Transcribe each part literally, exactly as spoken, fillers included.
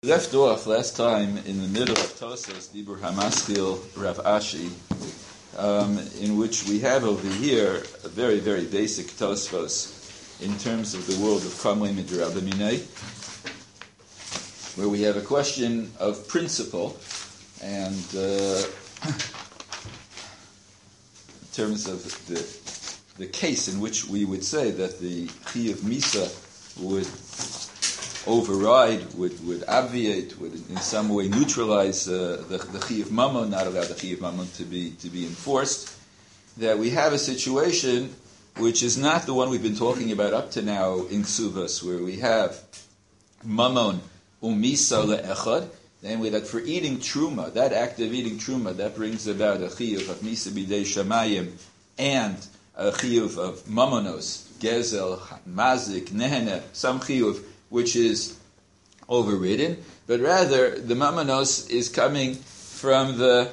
Left off last time in the middle of Tosas Dibur Hamaskil Rav Ashi, um, in which we have over here a very, very basic Tosfos in terms of the world of Kamlei Midraba Minei, where we have a question of principle, and uh, in terms of the the case in which we would say that the Chi of Misa would override, would, would obviate, would in some way neutralize uh, the, the Chi of Mammon, not allow the Chi of Mammon to be to be enforced, that we have a situation which is not the one we've been talking about up to now in Ksuvas, where we have Mammon umisa le'echad, namely that for eating Truma, that act of eating Truma, that brings about a Chiyuv of Misa b'dei Shamayim and a Chiyuv of Mammonos, Gezel, Mazik, Nehene, some Chiyuv which is overridden, but rather the Mammonos is coming from the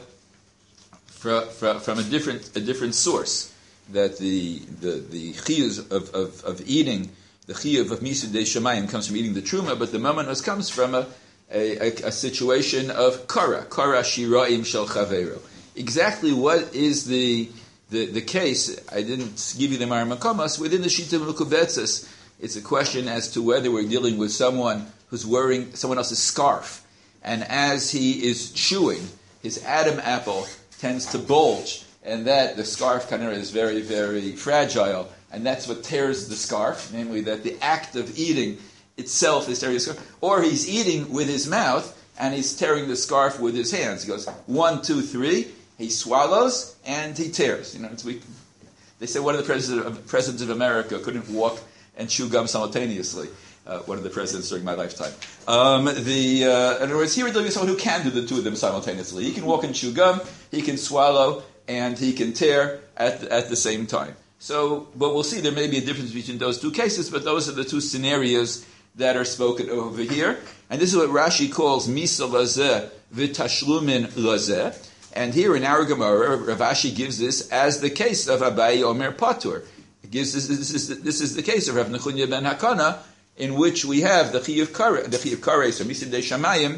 from, from, from a different a different source. That the the the chiyuv of, of, of eating, the chiyuv of Misa b'dei Shamayim comes from eating the Truma, but the Mammonos comes from a a, a, a situation of kara kara shiraim shel chaveiro. Exactly what is the the the case? I didn't give you the Mar Makamas within the Shita Mukuvetzes. It's a question as to whether we're dealing with someone who's wearing someone else's scarf, and as he is chewing, his Adam apple tends to bulge, and that the scarf kind of is very, very fragile, and that's what tears the scarf, namely that the act of eating itself is tearing the scarf. Or he's eating with his mouth, and he's tearing the scarf with his hands. He goes, one, two, three, he swallows, and he tears. You know, it's, we, they say one of the presidents of, presidents of America couldn't walk and chew gum simultaneously. Uh, one of the presidents during my lifetime. Um, the, uh, in other words, here we're dealing with someone who can do the two of them simultaneously. He can walk and chew gum, he can swallow, and he can tear at the, at the same time. So, but we'll see there may be a difference between those two cases, but those are the two scenarios that are spoken over here. And this is what Rashi calls Misa lazeh v'tashlumin lazeh. And here in our Gemara, Rav Ashi gives this as the case of Abayi Omer Patur. Gives this, this, is, this is the case of Rav Nechunya ben Hakana, in which we have the Chi of Kare, the Chi of Kare, so Misa b'dei Shamayim,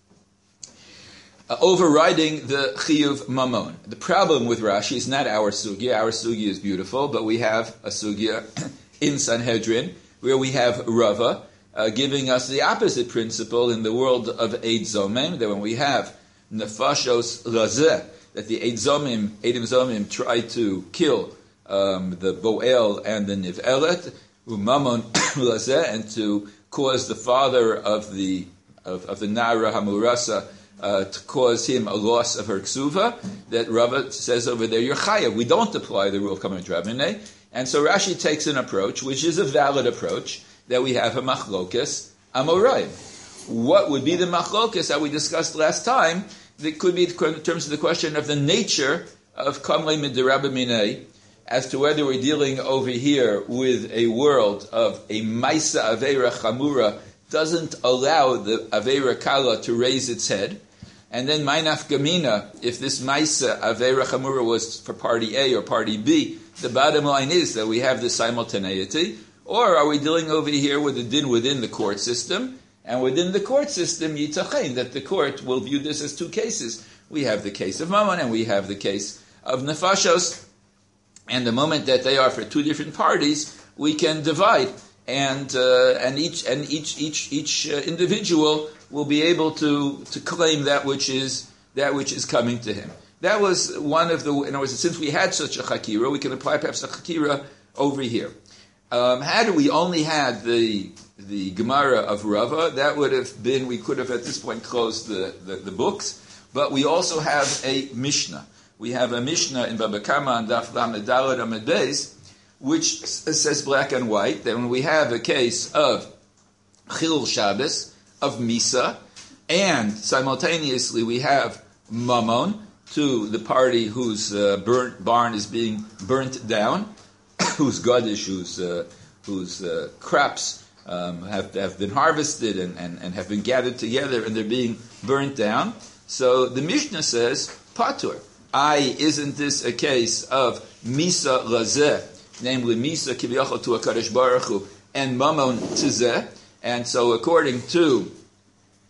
uh, overriding the Chi of Mammon. The problem with Rashi is not our sugya. Our sugya is beautiful, but we have a sugya in Sanhedrin where we have Rava uh, giving us the opposite principle in the world of Eid Zomim, that when we have Nefashos Lazeh, that the Eid Zomim, Eidim Zomim try to kill Um, the Boel and the Niv'elet, Umamon Lazeh, and to cause the father of the of, of the Nara Hamurasa uh, to cause him a loss of her ksuva, that Rava says over there, you're chayav. We don't apply the rule of Kamei Drabinei. And so Rashi takes an approach, which is a valid approach, that we have a machlokas amoraim. What would be the machlokas that we discussed last time? That could be in terms of the question of the nature of Kamei Midraba Minei, as to whether we're dealing over here with a world of a Maisa Aveira Chamura doesn't allow the Aveira Kala to raise its head. And then Mainaf Gamina, if this Maisa Aveira Chamura was for party A or party B, the bottom line is that we have this simultaneity. Or are we dealing over here with a din within the court system? And within the court system, Yitachain, that the court will view this as two cases. We have the case of Mammon and we have the case of Nefashos. And the moment that they are for two different parties, we can divide, and uh, and each and each each each uh, individual will be able to, to claim that which is that which is coming to him. That was one of the. In other words, since we had such a chakira, we can apply perhaps a chakira over here. Um, had we only had the the Gemara of Rava, that would have been, we could have at this point closed the, the, the books. But we also have a Mishnah. We have a Mishnah in Baba Kama and Daf Lamed Daled Amud Beis, which says black and white that when we have a case of Chilul Shabbos, of Misa, and simultaneously we have Mammon to the party whose uh, burnt barn is being burnt down, whose Gadish, whose uh, whose uh, crops um, have have been harvested and, and, and have been gathered together and they're being burnt down. So the Mishnah says Patur. I, isn't this a case of Misa Lazeh, namely Misa Kiviyachal to HaKadosh Baruch Hu, and Mammon to Zeh? And so according to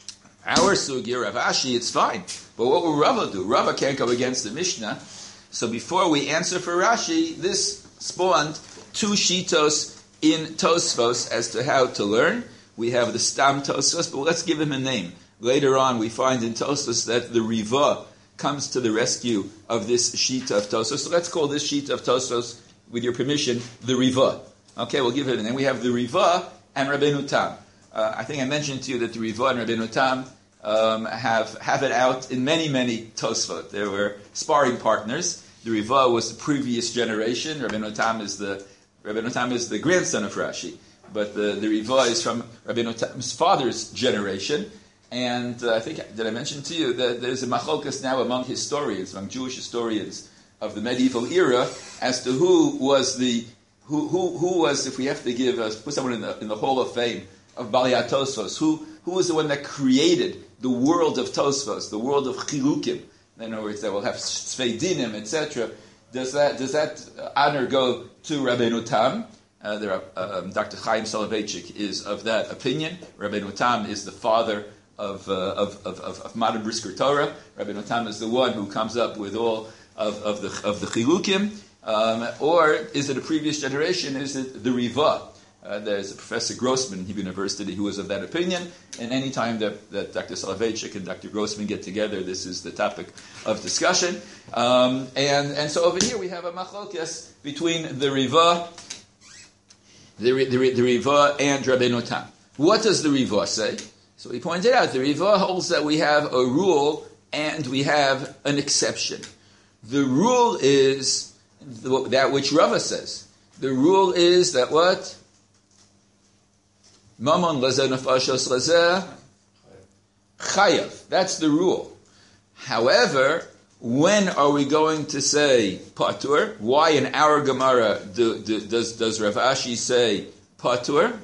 our sugya, Rav Ashi, it's fine. But what will Rava do? Rava can't go against the Mishnah. So before we answer for Rashi, this spawned two shitos in Tosfos as to how to learn. We have the Stam Tosfos, but let's give him a name. Later on, we find in Tosfos that the Riva comes to the rescue of this shita of Tosfos. So let's call this shita of Tosfos, with your permission, the Riva. Okay, we'll give it a name. We have the Riva and Rabbeinu Tam. Uh, I think I mentioned to you that the Riva and Rabbeinu Tam um, have have it out in many, many Tosfot. They were sparring partners. The Riva was the previous generation. Rabbeinu Tam is the Rabbeinu Tam is the grandson of Rashi, but the, the Riva is from Rabbeinu Tam's father's generation. And uh, I think, did I mention to you that there's a machlokes now among historians, among Jewish historians of the medieval era, as to who was the who who, who was, if we have to give uh, put someone in the in the Hall of Fame of Balei Tosfos, who who was the one that created the world of Tosfos, the world of Chilukim. In other words, that will have Tzvei Dinim, et cetera. Does that does that honor go to Rabbeinu Tam? Uh, there are, um, Doctor Chaim Soloveitchik is of that opinion. Rabbeinu Tam is the father of uh, of, of, of, of modern Brisker Torah. Rabbeinu Tam is the one who comes up with all of, of the of the Chilukim. Um, or is it a previous generation? Is it the Riva? Uh, there's a Professor Grossman in Hebrew University who was of that opinion. And any time that, that Doctor Soloveitchik and Doctor Grossman get together, this is the topic of discussion. Um, and, and so over here we have a machlokes between the Riva, the, the, the Riva and Rabbeinu Tam. What does the Riva say? So he pointed out the Riva holds that we have a rule and we have an exception. The rule is that which Rava says. The rule is that what? Mamon lazeh nefashos lazeh chayav. That's the rule. However, when are we going to say patur? Why in our Gemara do, do, does does Rav Ashi say patur?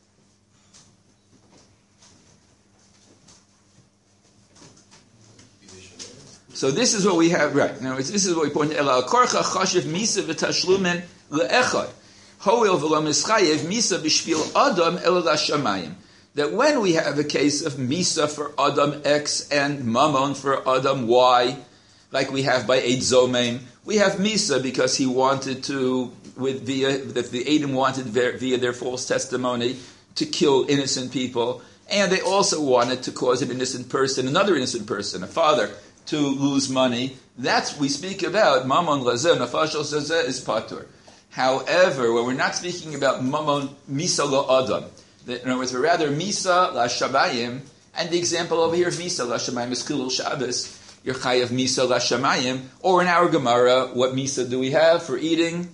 So this is what we have, right? Now this is what we point out. Korcha chashiv misa v'tashlumen le'echad. Hoil v'lo mischayev misa b'shvil adam el l'shamayim. That when we have a case of misa for adam X and mamon for adam Y, like we have by Eid Zomeim, we have misa because he wanted to, with via that the Eidim wanted via their false testimony to kill innocent people, and they also wanted to cause an innocent person, another innocent person, a father, to lose money. That's we speak about mamon lazeh nafashos zeh is patur. However, when we're not speaking about mamon misa lo adam, in other words, we're rather misa la shabayim, and the example over here of misa la shabayim is Chilul Shabbos. You're chayav misa la shamayim, or in our Gemara, what misa do we have for eating?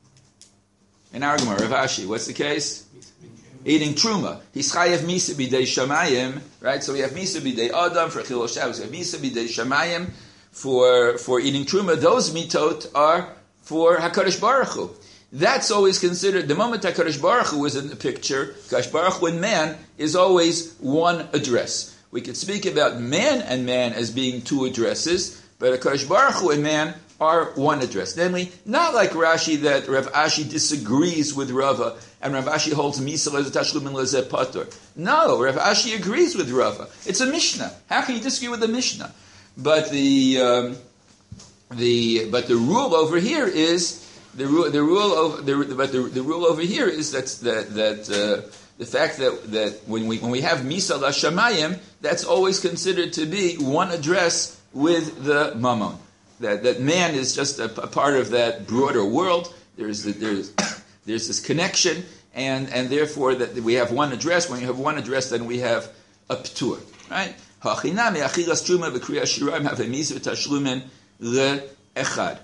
In our Gemara, Rav Ashi, what's the case? Eating truma. He's chayav misa b'dei shamayim, right? So we have misa b'dei adam for Chilul Shabbos. We have misa b'dei shamayim for for eating truma. Those mitot are for Hakadosh Baruch Hu. That's always considered, the moment HaKadosh Baruch Hu is in the picture, HaKadosh Baruch Hu and man is always one address. We could speak about man and man as being two addresses, but HaKadosh Baruch Hu and man are one address. Namely, not like Rashi that Rav Ashi disagrees with Rava, and Rav Ashi holds Misa lezeh tashlum and lezeh patur. No, Rav Ashi agrees with Rava. It's a Mishnah. How can you disagree with the Mishnah? But the um, the but the rule over here is The rule, the rule over, the, but the, the rule over here is that that that uh, the fact that, that when we when we have misa la shamayim, that's always considered to be one address with the mammon. That that man is just a, a part of that broader world. There's there's there's this connection, and and therefore that we have one address. When you have one address, then we have a ptur, right? Hachinami achilas truma v'kriyas shiraim have a misa v'tashlumen le'echad.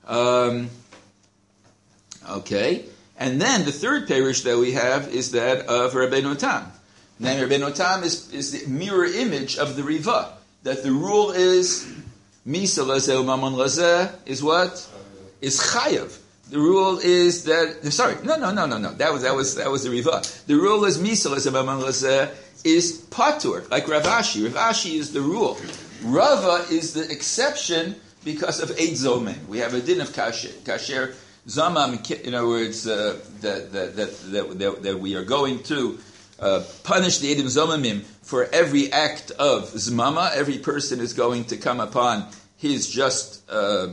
Okay, and then the third parish that we have is that of Rabbeinu Tam. Now Rabbeinu Tam is, is the mirror image of the Riva. That the rule is Misa lazeh u'mamon lazeh is what? Is chayav. The rule is that sorry, no, no, no, no, no. That was that was that was the Riva. The rule is Misa lazeh u'mamon lazeh is patur, like Rav Ashi. Rav Ashi is the rule. Rava is the exception because of Eid Zomeim. We have a din of kasher. Kasher Zamam, in other words, uh, that, that, that, that, that we are going to uh, punish the Edim Zomamim for every act of Zmama. Every person is going to come upon his just uh,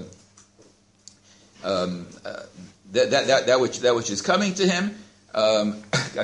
um, uh, that, that, that, that, which, that which is coming to him. Um,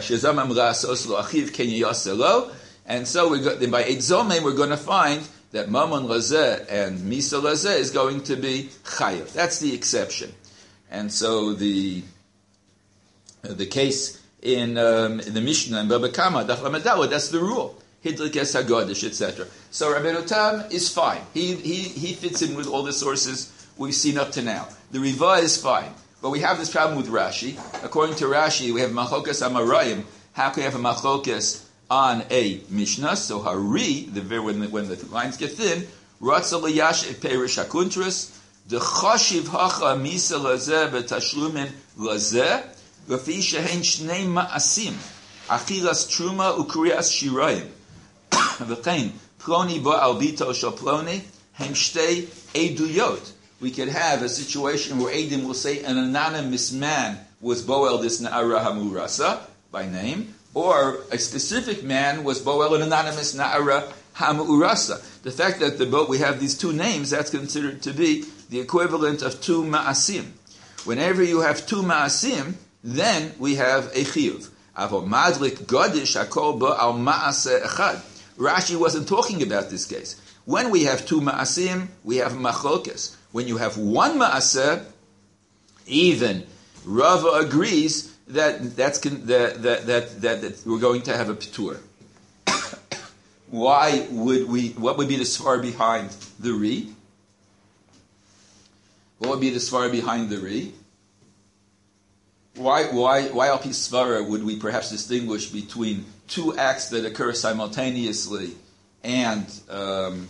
and so we go, then by Eid Zomem we're going to find that Mamon Razeh and Misa Razeh is going to be Chayav. That's the exception. And so the uh, the case in, um, in the Mishnah in Baba Kama, Daf Lamed, that's the rule. Hidlik es HaGodesh, et cetera. So Rabbeinu Tam is fine. He, he, he fits in with all the sources we've seen up to now. The Riva is fine. But we have this problem with Rashi. According to Rashi, we have Machokas Amarayim. How can we have a Machokas on a Mishnah? So Hari, the, when, the, when the lines get thin, Ratza Liyash Perish HaKuntras, the Chashiv Hacha Misa Lazeh Betashlumin Lazeh, Vafi Shehen Shnei Ma'asim, Achilas Truma Ukriyas Shirayim, V'chein Ploni Ba'al Bito Shal Ploni, Hem Shtei Eduyot. We could have a situation where Edim will say an anonymous man was Boel this Na'ara Hamurasa, by name, or a specific man was Boel an anonymous Na'ara Hamurasa. The fact that the boat we have these two names, that's considered to be the equivalent of two Ma'asim. Whenever you have two Ma'asim, then we have a Chiyuv. Avo Madlik Godish Hakol Ba'al Ma'aseh Echad. Rashi wasn't talking about this case. When we have two Ma'asim, we have Machlokas. When you have one Ma'aseh, even Rava agrees that that's that that that, that, that we're going to have a Petur. Why would we? What would be the svar behind the Ri? What would be the svar behind the Ri? Why why why al pi svara would we perhaps distinguish between two acts that occur simultaneously and um,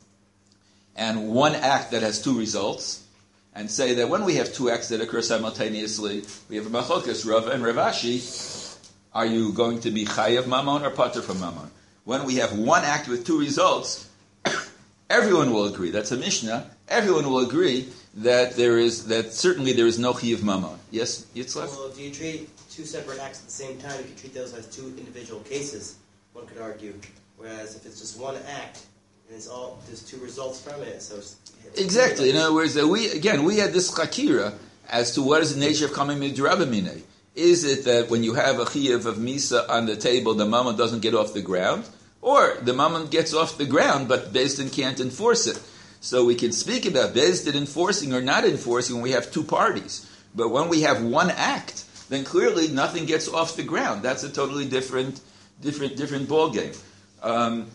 and one act that has two results, and say that when we have two acts that occur simultaneously, we have a Machokas, Rav and Rav Ashi, are you going to be Chayav Mammon or Pater from Mammon? When we have one act with two results, everyone will agree, that's a Mishnah, everyone will agree that there is, that certainly there is no Chayav Mammon. Yes, Yitzchak? Well, if you treat two separate acts at the same time, if you treat those as two individual cases, one could argue. Whereas if it's just one act, and it's all, there's two results from it, so it's, it's exactly. In other words, uh, we again we had this chakira as to what is the nature of coming midrabamine. Is it that when you have a chiyuv of misa on the table, the mammon doesn't get off the ground, or the mammon gets off the ground, but Beis Din can't enforce it? So we can speak about Beis Din enforcing or not enforcing when we have two parties. But when we have one act, then clearly nothing gets off the ground. That's a totally different, different, different ball game. Um,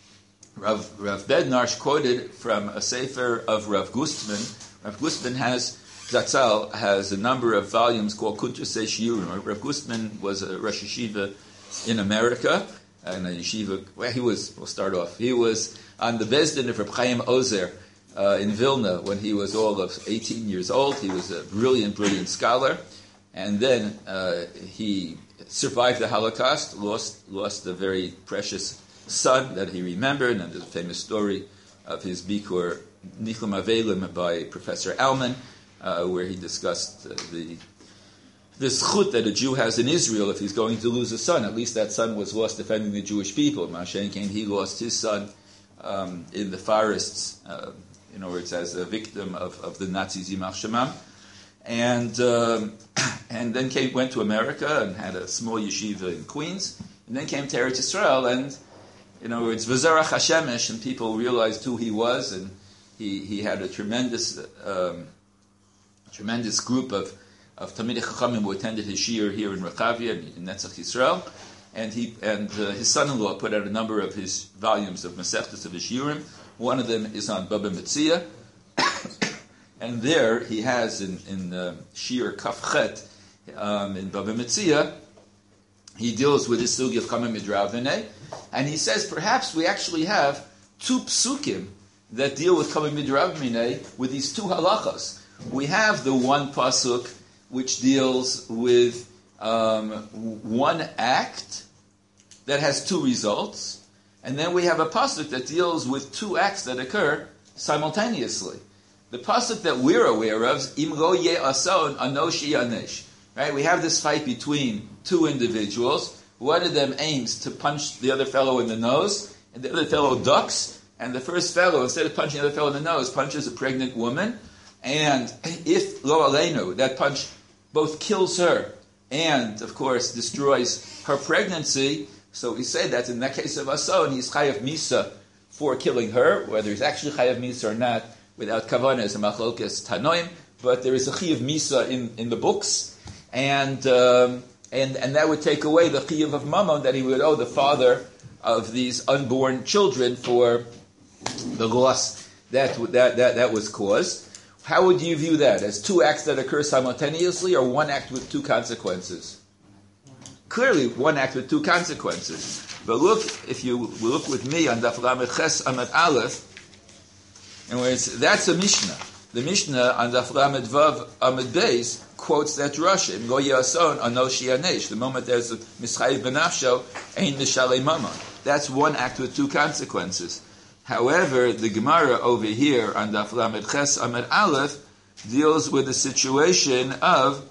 Rav, Rav Bednarsh quoted from a sefer of Rav Gustman. Rav Gustman has, Zatzal has a number of volumes called Kuntrasei Shiurim. Rav Gustman was a Rosh Yeshiva in America, and a yeshiva, well, he was, we'll start off, he was on the Beis Din of Reb Chaim Ozer uh, in Vilna when he was all of eighteen years old. He was a brilliant, brilliant scholar, and then uh, he survived the Holocaust, lost, lost a very precious son that he remembered, and there's a famous story of his Bikur Nichum Avelim by Professor Alman, uh, where he discussed uh, the the zchut that a Jew has in Israel if he's going to lose a son. At least that son was lost defending the Jewish people. Mashen came, he lost his son um, in the forests, uh, in other words, as a victim of, of the Nazis, Yimach Shemam. And um, and then came, went to America and had a small yeshiva in Queens, and then came to Eretz Yisrael, and in other words, V'zarach Hashemesh, and people realized who he was, and he, he had a tremendous um, tremendous group of, of Talmidei Chachamim who attended his shiur here in Rechavia, in Netzach Yisrael, and he and uh, his son-in-law put out a number of his volumes of Masechtas of his shiurim. One of them is on Baba Metzia, and there he has in, in uh, Shiur Kafchet, um, in Baba Metzia, he deals with this sugi of Kamei Midrabinei, and he says perhaps we actually have two psukim that deal with Kamei Midrabinei with these two halachas. We have the one pasuk which deals with um, one act that has two results, and then we have a pasuk that deals with two acts that occur simultaneously. The pasuk that we're aware of is Im lo ye'ason anoshi yanesh. Right? We have this fight between two individuals. One of them aims to punch the other fellow in the nose, and the other fellow ducks, and the first fellow, instead of punching the other fellow in the nose, punches a pregnant woman, and if lo aleinu, that punch both kills her and, of course, destroys her pregnancy, so we say that in that case of Ason, he's chayav misa for killing her, whether he's actually chayav misa or not, without kavanah, is a machlokes tanoim, but there is a chayav misa in, in the books, and, um, and and that would take away the chayav of mammon that he would owe the father of these unborn children for the loss that, that, that, that was caused. How would you view that? As two acts that occur simultaneously, or one act with two consequences? Clearly, one act with two consequences. But look, if you look with me on Daf Lamed Ches Amud Aleph, and where it's, that's a Mishnah. The Mishnah on Daf Lamed Vav Amud Beis quotes that Rashi, Im Lo Yason Anoshi Yanesh. The moment there's a Mischayiv Benafsho, Ein Mishalei Mamon. That's one act with two consequences. However, the Gemara over here on Daf Lamed Ches Amud Aleph deals with the situation of,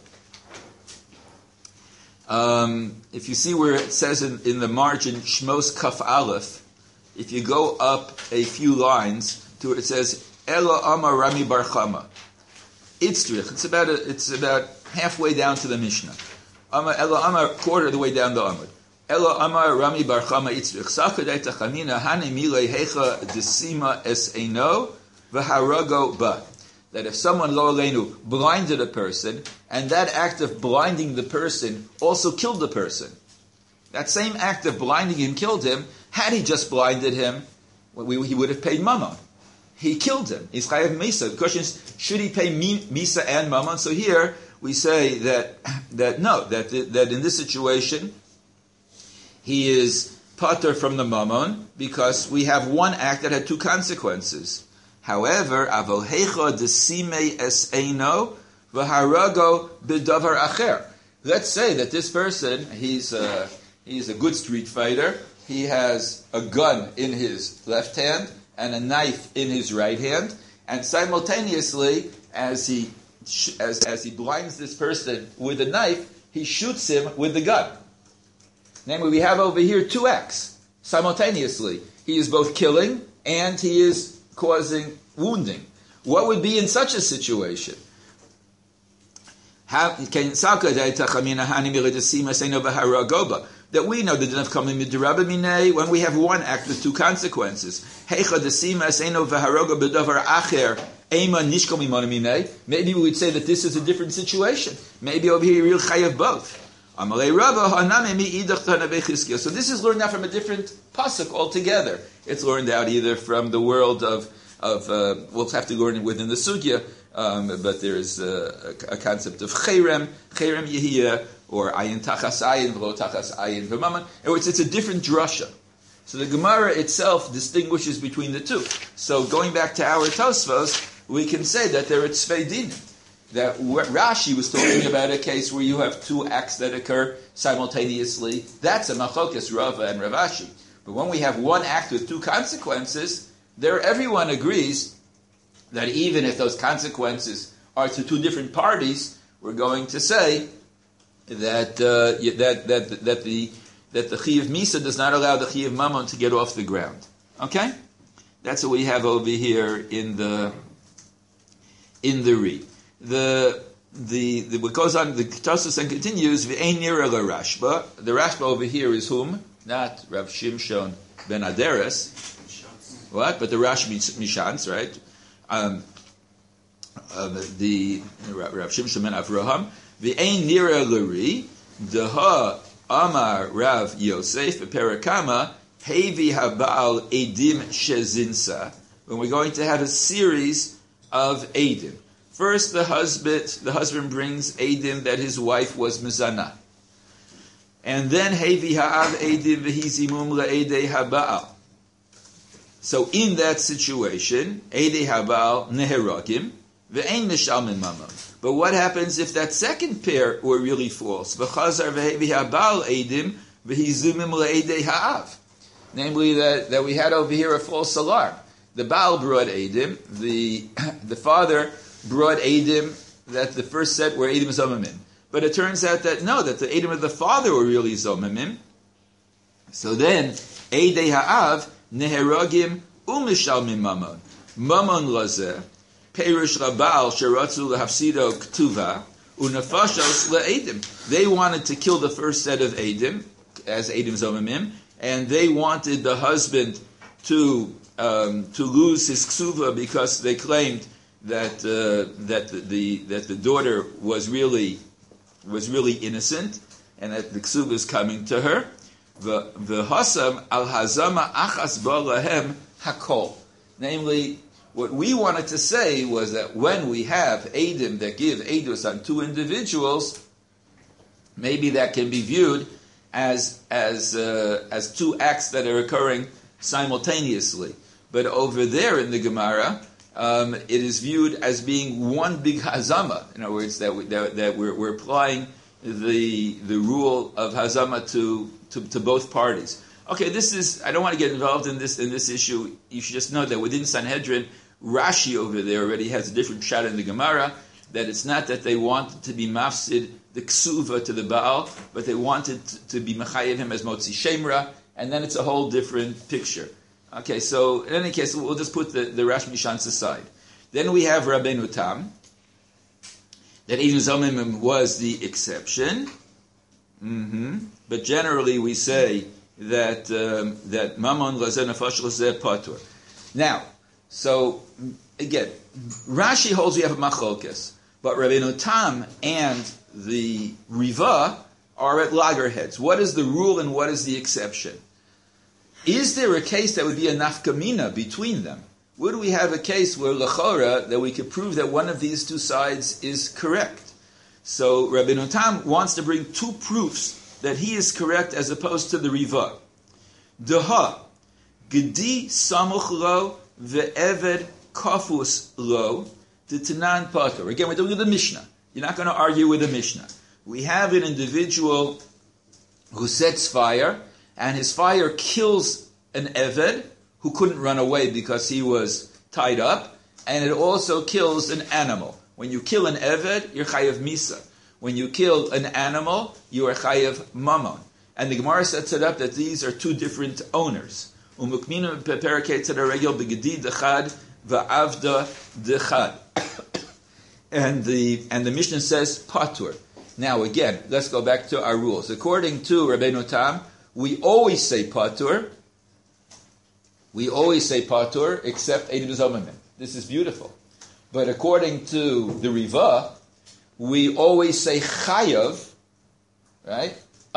um, if you see where it says in, in the margin Shmos Kaf Aleph, if you go up a few lines to where it says Elo Amar Rami Bar Chama, Itzrich. It's about a, it's about halfway down to the Mishnah. Amar Elo Amar, quarter of the way down the Amud. Elo Amar Rami Bar Chama Itzrich. Sakadei Tachanina Hane Milei Hecha Desima Es Eino V'Harago Ba. That if someone, lo aleinu, blinded a person, and that act of blinding the person also killed the person. That same act of blinding him killed him. Had he just blinded him, we, he would have paid mammon. He killed him. He's chayav misa. The question is, should he pay misa and mammon? So here we say that that no, that that in this situation he is pater from the mammon because we have one act that had two consequences. However, avohecha desime es eino v'harago b'davar acher. Let's say that this person, he's a, he's a good street fighter. He has a gun in his left hand and a knife in his right hand, and simultaneously, as he as as he blinds this person with a knife, he shoots him with the gun. Namely, we have over here two acts simultaneously. He is both killing and he is causing wounding. What would be in such a situation? That we know the din of coming midraba minei when we have one act with two consequences. Maybe we would say that this is a different situation. Maybe over here you're chayav both. So this is learned out from a different pasuk altogether. It's learned out either from the world of of uh, we'll have to learn it within the sugya, um, but there is a, a, a concept of cherem, cherem yehiyah, or ayin tachas ayin, v'lo tachas ayin v'maman. In other words, it's a different drasha. So the Gemara itself distinguishes between the two. So going back to our Tosfos, we can say that there are tzvei dinim. That Rashi was talking about a case where you have two acts that occur simultaneously. That's a machlokas Rava and Rav Ashi. But when we have one act with two consequences, there everyone agrees that even if those consequences are to two different parties, we're going to say that uh, that that that the that the Chi of Misa does not allow the Chi of Mammon to get off the ground. Okay, that's what we have over here in the in the Re. The the, the what goes on the Tosfos and continues v'ein nira la Rashba. The Rashba over here is whom? Not Rav Shimshon ben Aderes. What? But the Rash Mishans, right? Um, uh, the Rav Shimshon ben Avraham. V'ein nira l'ri deha Amar Rav Yosef Perakama Hevi Habal Edim Shezinsa. When we're going to have a series of Edim. First, the husband the husband brings Edim that his wife was Mizana. And then Hevi Ha'av Edim V'hizimum La'edei Habal. So in that situation, Edei Habal Neheragim V'ein Mishalmin Mamon. But what happens if that second pair were really false? V'chazar V'hevi Habal Edim V'hizimum La'edei Ha'av. Namely, that, that we had over here a false alarm. The Baal brought Edim, the the father brought Edim that the first set were Edim Zomamim. But it turns out that no, that the Edim of the father were really Zomamim, So then, Eidei Ha'av neheragim u'mishalmim mamon. Mamon lazeh, perish rabal sheratzu lehafsido ktuva, u'nefashos le'edim. They wanted to kill the first set of Edim, as Edim Zomimim, and they wanted the husband to um, to lose his ksuva because they claimed that uh, that the, the that the daughter was really was really innocent, and that the ksuva is coming to her. The the hasam al hazama achas ba lahem hakol. Namely, what we wanted to say was that when we have edim that give edus on two individuals, maybe that can be viewed as as uh, as two acts that are occurring simultaneously. But over there in the Gemara, um, it is viewed as being one big hazama. In other words, that we, that, that we're, we're applying the the rule of hazama to, to to both parties. Okay, this is, I don't want to get involved in this in this issue. You should just know that within Sanhedrin, Rashi over there already has a different shot in the Gemara, that it's not that they wanted to be mafsid the ksuva to the Baal, but they wanted to be mechayev him as motzi shemra, and then it's a whole different picture. Okay, so in any case, we'll just put the, the Rash Mishans aside. Then we have Rabbeinu Tam, that Edim Zomimim was the exception, mm-hmm. But generally we say that um, that Mamon Lazeh Nefesh Lazeh Patur. Now, so again, Rashi holds we have a machlokes, but Rabbeinu Tam and the Riva are at loggerheads. What is the rule and what is the exception? Is there a case that would be a nafkamina between them? Would we have a case where lechora that we could prove that one of these two sides is correct? So Rabbeinu Tam wants to bring two proofs that he is correct as opposed to the Riva. Daha, gedi samuch lo ve'eved kafus lo d'tanan patur. Again, we're doing the Mishnah. You're not going to argue with the Mishnah. We have an individual who sets fire, and his fire kills an eved who couldn't run away because he was tied up, and it also kills an animal. When you kill an eved, you're chayav misa. When you kill an animal, you are chayav mamon. And the Gemara sets it up that these are two different owners. Umukminu peperakei tzedar begedi dechad va'avda dechad. And the and the Mishnah says patur. Now again, let's go back to our rules. According to Rabbeinu Tam, we always say patur. We always say patur, except Edim Zomimim. This is beautiful. But according to the Riva, we always say chayav, right?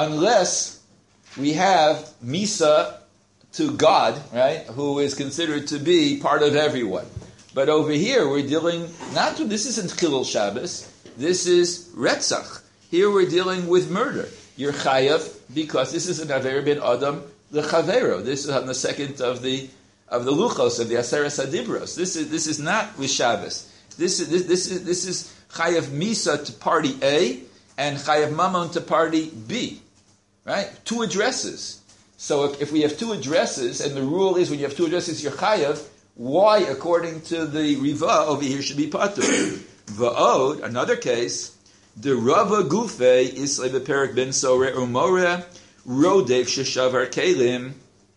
Unless we have misa to God, right? Who is considered to be part of everyone. But over here, we're dealing not to, this isn't Chilul Shabbos, this is Retzach. Here we're dealing with murder. You're chayav because this is an Aver ben Adam lechavero. This is on the second of the of the luchos of the Aseres Hadibros. This is this is not with Shabbos. This is this, this is this is chayav misa to party A and chayav mamon to party B, right? Two addresses. So if, if we have two addresses, and the rule is when you have two addresses, you're chayav. Why, according to the Riva, over here should be patur? Va'od, another case, the Rava Gufe is lebeperik ben Sore Umore Rodev Sheshavar Kelim.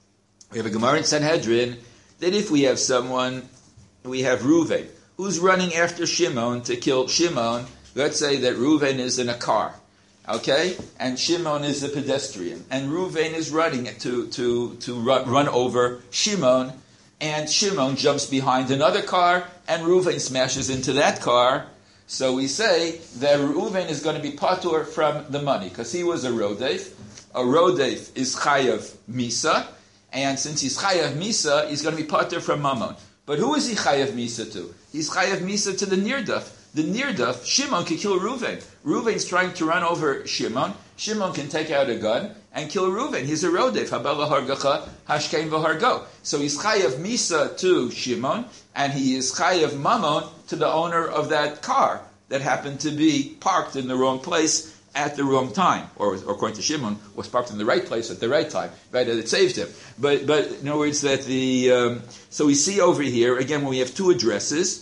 We have a Gemara in Sanhedrin that if we have someone, we have Ruvain, who's running after Shimon to kill Shimon. Let's say that Ruvain is in a car, okay, and Shimon is a pedestrian, and Ruvain is running to to to run, run over Shimon. And Shimon jumps behind another car, and Reuven smashes into that car. So we say that Reuven is going to be patur from the money, because he was a rodef. A rodef is chayav misa, and since he's chayav misa, he's going to be patur from mammon. But who is he chayav misa to? He's chayav misa to the nirdaf. The nirdaf, Shimon can kill Reuven. Reuven's trying to run over Shimon. Shimon can take out a gun and kill Reuven. He's a rodef. Habala hargacha hashkein v'hargo. So he's chayav misa to Shimon, and he is chayav mammon to the owner of that car that happened to be parked in the wrong place at the wrong time, or, or according to Shimon, was parked in the right place at the right time, right? That it saved him. But but in other words, that the um, so we see over here again when we have two addresses.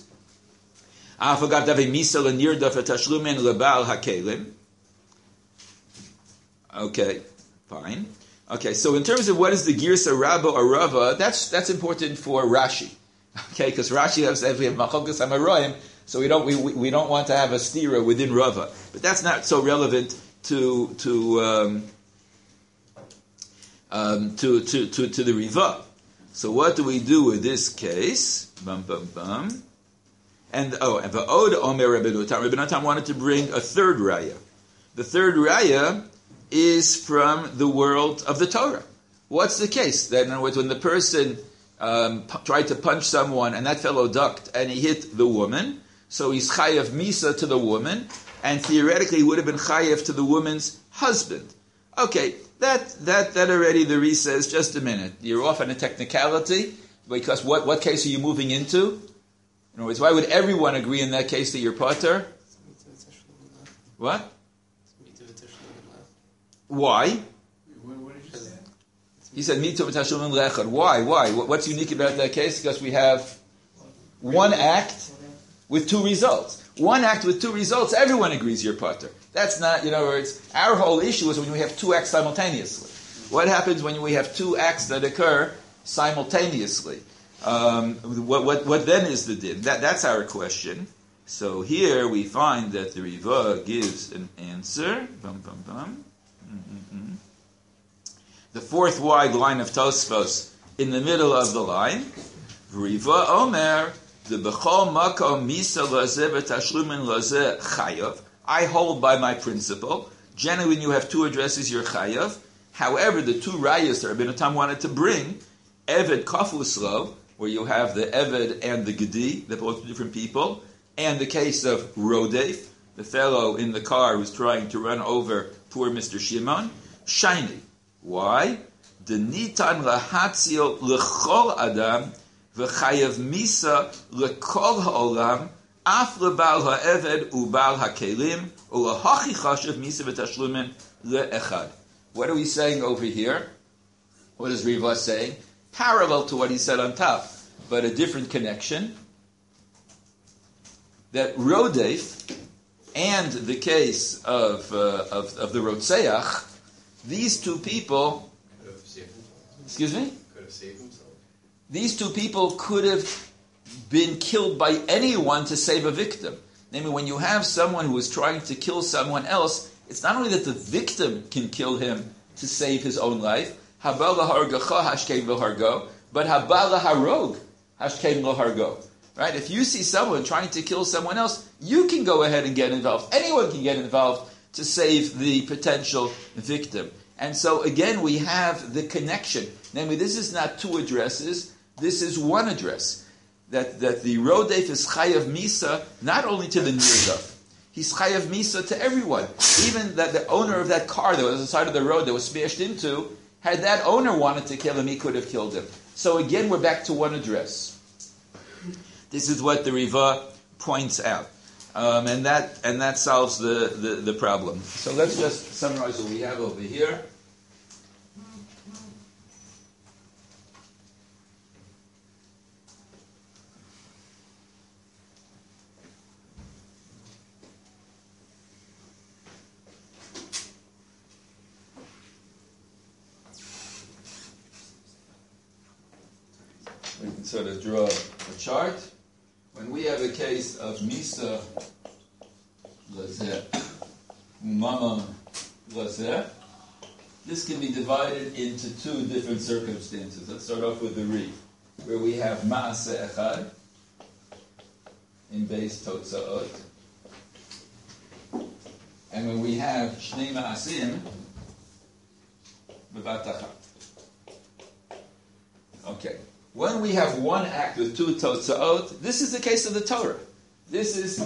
Okay, fine. Okay, so in terms of what is the Girsa Rabba or Rava, that's that's important for Rashi. Okay, because Rashi has said we have Machokas Amaroim, so we don't we, we, we don't want to have a stira within Rava. But that's not so relevant to to um, um, to, to to to the Riva. So what do we do with this case? Bum bum bum. And oh, and Va'od Omer Rabbeinu Tam. Rabbeinu Tam wanted to bring a third raya. The third raya is from the world of the Torah. What's the case? That in other words, when the person um, p- tried to punch someone and that fellow ducked and he hit the woman, so he's chayav misa to the woman, and theoretically he would have been chayav to the woman's husband. Okay, that that that already the Re says, just a minute, you're off on a technicality, because what, what case are you moving into? In other words, why would everyone agree in that case that you're pater? What? Why? What did you say? He said, "Mitu v'tashlumin lechad." Why? Why? What's unique about that case? Because we have one act with two results. One act with two results. Everyone agrees you're pater. That's not, in other words, our whole issue is when we have two acts simultaneously. What happens when we have two acts that occur simultaneously? Um, what, what, what then is the din? That, that's our question. So here we find that the Riva gives an answer. Bum, bum, bum. Mm-hmm. The fourth wide line of Tosfos in the middle of the line. Riva Omer, the Bechol Makom Misa Lazeh v'Tashlumin Lazeh Chayav. I hold by my principle. Generally, when you have two addresses, you're Chayav. However, the two rayas that Rabbeinu Tam wanted to bring, Eved Kafuslo, where you have the Eved and the Gedi, they're both different people, and the case of Rodef, the fellow in the car who's trying to run over poor Mister Shimon, shiny. Why? Denitan lahatzil lechol adam v'chayav misa lekol ha'olam af lebal ha'eved ubal ha'kelim u'lahachi chashav misa v'tashlumin le'echad. What are we saying over here? What is Riva saying? Parallel to what he said on top, but a different connection. That Rodef and the case of uh, of, of the Rotzeach, these two people, Could have saved himself. excuse me? Could have saved himself. These two people could have been killed by anyone to save a victim. Namely, when you have someone who is trying to kill someone else, it's not only that the victim can kill him to save his own life, Habal lahargacha hashkein lohargo, but Habal laharog hashkein lohargo. Right? If you see someone trying to kill someone else, you can go ahead and get involved. Anyone can get involved to save the potential victim. And so again, we have the connection. Namely, this is not two addresses, this is one address. That that the Rodef is Chayav Misa, not only to the Nirdaf, he's Chayav Misa to everyone. Even that the owner of that car that was on the side of the road that was smashed into, had that owner wanted to kill him, he could have killed him. So again, we're back to one address. This is what the Riva points out. Um, and that and that solves the, the, the problem. So let's just summarize what we have over here. We can sort of draw a chart. When we have a case of Misa Lazeh, Umama Lazeh, this can be divided into two different circumstances. Let's start off with the Re, where we have Ma'aseh Echad in base Totzaot, and when we have Shnei Ma'asim Bevat Achat. Okay. When we have one act with two totzaot, this is the case of the Torah. This is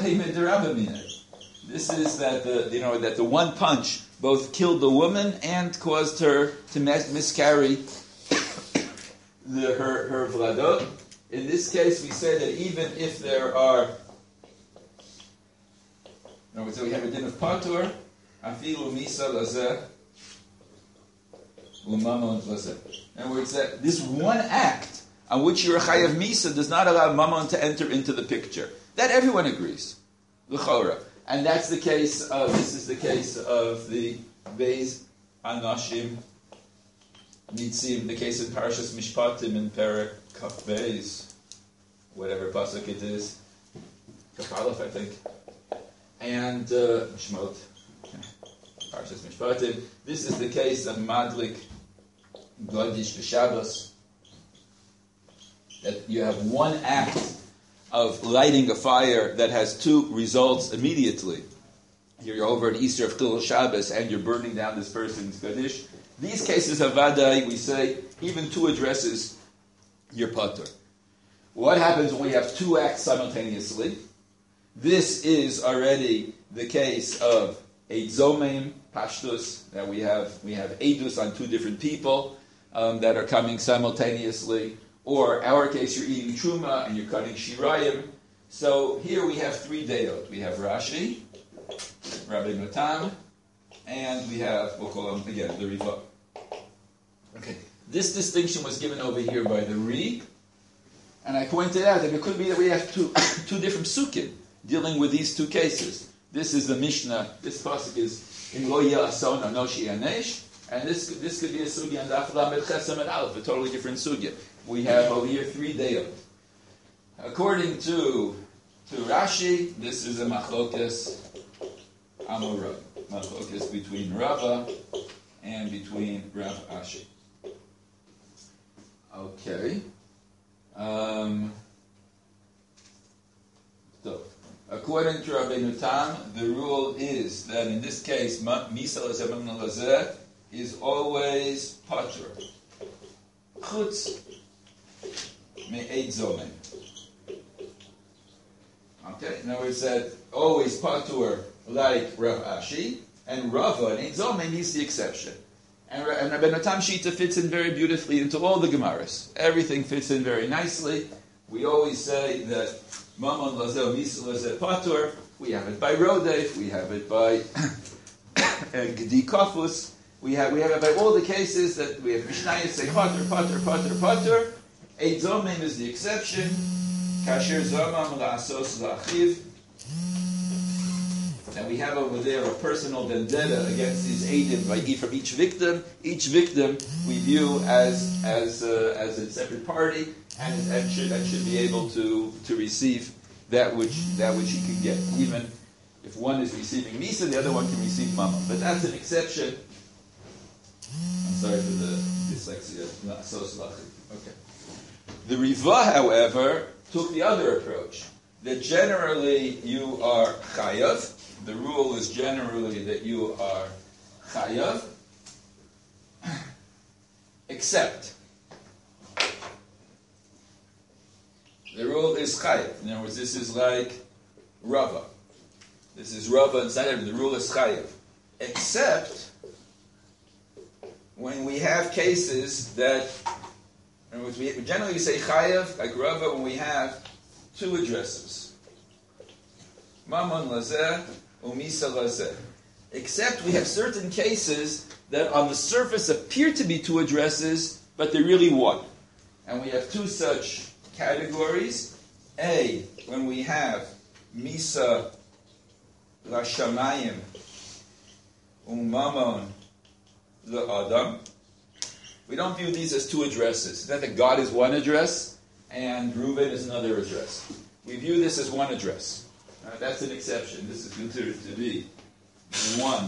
This is that the you know that the one punch both killed the woman and caused her to mis- miscarry the, her her vladot. In this case, we say that even if there are, in other words, we have a din of patur, afilu misa lazeh. In other words, that this one act on which you're a chayav misa does not allow mammon to enter into the picture. That everyone agrees, l'chora, and that's the case of this is the case of the beis anashim Nitzim, the case in Parashas Mishpatim in Perek Kaf Beis, whatever pasuk it is, Kaf Aleph, I think, and uh, Shmot, Parashas Mishpatim. This is the case of Madlik Godish B'Shabbos, that you have one act of lighting a fire that has two results immediately. Here you're over at Easter of Chilul Shabbos and you're burning down this person's Godish. These cases of Vadai, we say, even two addresses, you're patur. What happens when we have two acts simultaneously? This is already the case of a Zomim, Pashtus, that we have we have Eidus on two different people um, that are coming simultaneously. Or our case, you're eating Truma and you're cutting Shirayim. So here we have three Deot. We have Rashi, Rabbi Notam, and we have, we'll call them again, the Riva. Okay, this distinction was given over here by the Ri, and I pointed out that it could be that we have two two different sukkim dealing with these two cases. This is the Mishnah, this pasuk is in Lo Ya'ason Anoshi Anesh, and this this could be a sugya and Daf Lamed Chesam and Aleph, a totally different sugya. We have over here three Deyot. According to to Rashi, this is a Machlokes Amorah. Machlokes between Rava and between Rav Ashi. Okay. Um, so, according to Rabbeinu Tam, the rule is that in this case, Misa Lazeh Lazeh is always Patur. Chutz Me'ed Zomen. Okay, in other words, that always Patur like Rav Ashi, and Rava and Ein Zomen is the exception. And, and Rabbeinu Tam Shita fits in very beautifully into all the Gemaras. Everything fits in very nicely. We always say that Mamon Lazel Misa Lazel Patur. We have it by Rodef. We have it by Gedi Kafus. We have we have it by all the cases that we have Mishnayos say Patur, Patur, Patur, Patur. Ein Zomen is the exception. Kasher Zomam La'asos La'achiv. And we have over there a personal vendetta against his Eidim by from each victim. Each victim we view as as uh, as a separate party and, and should and should be able to, to receive that which that which he can get. Even if one is receiving Misa, the other one can receive Mama. But that's an exception. I'm sorry for the dyslexia. Okay. The Riva, however, took the other approach. That generally you are Chayav. The rule is generally that you are chayav, except the rule is chayav. In other words, this is like Rava. This is Rava inside of it. The rule is chayav, except when we have cases that, in other words, we generally say chayav like Rava when we have two addresses. Mamon lazeh. Umisa lazeh. Except we have certain cases that on the surface appear to be two addresses, but they're really one. And we have two such categories. A, when we have Misa Lashamayim Umamon La'adam. We don't view these as two addresses. It's not that God is one address and Reuven is another address. We view this as one address. Uh, that's an exception. This is considered to be one.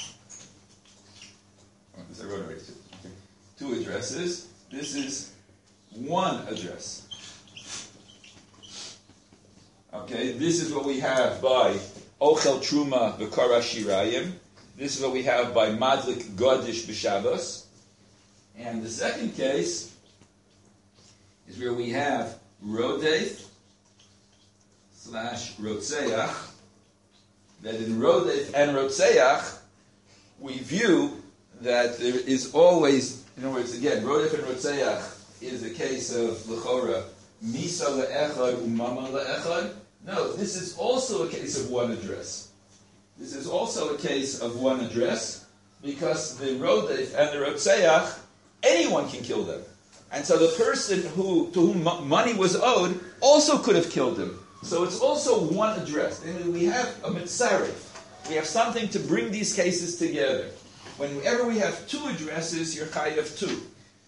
Oh, this I wrote already. Two. Okay. Two addresses. This is one address. Okay, this is what we have by Ochel Truma V'Kara Shirayim. This is what we have by Madlik Godish B'Shabbos. And the second case is where we have Rodef slash Rotzeach, that in Rodef and Rotzeach, we view that there is always, in other words, again, Rodef and Rotzeach is a case of L'chora, Misa le'echad umama le'echad. No, this is also a case of one address. This is also a case of one address, because the Rodef and the Rotzeach, anyone can kill them. And so the person who to whom money was owed also could have killed him. So it's also one address. And we have a mitzaref. We have something to bring these cases together. Whenever we have two addresses, you're chayav two.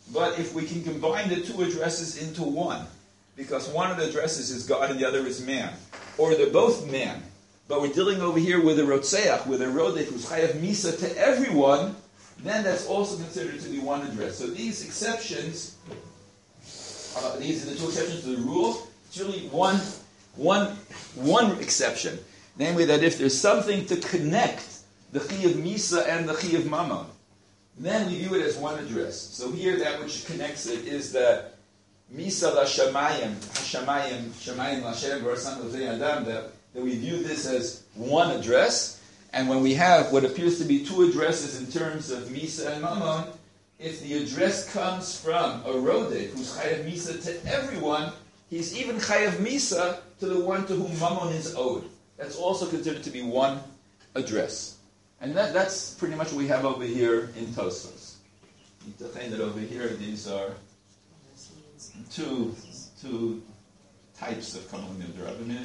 but if we can combine the two addresses into one, because one of the addresses is God and the other is man, or they're both man, but we're dealing over here with a rotzeach, with a rodek who's chayav misa to everyone, then that's also considered to be one address. So these exceptions, uh, these are the two exceptions to the rule. It's really one, one, one exception, namely that if there's something to connect the chayav misa and the chayav mammon, then we view it as one address. So here, that which connects it is the misa la shamayim, hashamayim, shamayim la shem, v'arsan l'vnei adam, that that we view this as one address, and when we have what appears to be two addresses in terms of Misa and Mammon, if the address comes from a Rodek, who's Chayav Misa to everyone, he's even Chayav Misa to the one to whom Mammon is owed. That's also considered to be one address. And that, that's pretty much what we have over here in Tosfos. That over here, these are two, two types of Kamalim Yodravim.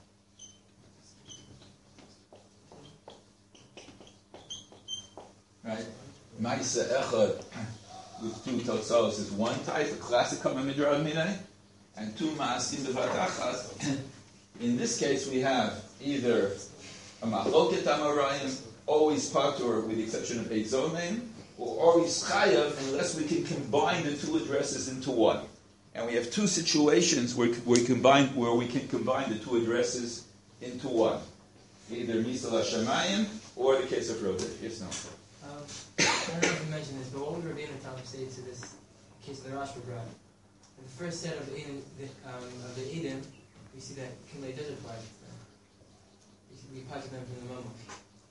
Right? Ma'isa Echad with two Totzalos is one type, a classic Kama Midrash Minay, and two Ma'asim Bevat Achas. In this case, we have either a Machloket Amarayim, always Patur with the exception of Eight Zonim, or always Chayav unless we can combine the two addresses into one. And we have two situations where we combine where we can combine the two addresses into one. Either Misa La Shamayim or the case of Rodek. Yes, no. Um, I don't know if you mentioned this, but what would Rabbeinu Tam say to this case of the Rashba brought? In the first set of the Eden, the, um, of the Eden, we see that Kimlei does apply to them. We, see, we apply to them from the Mammon.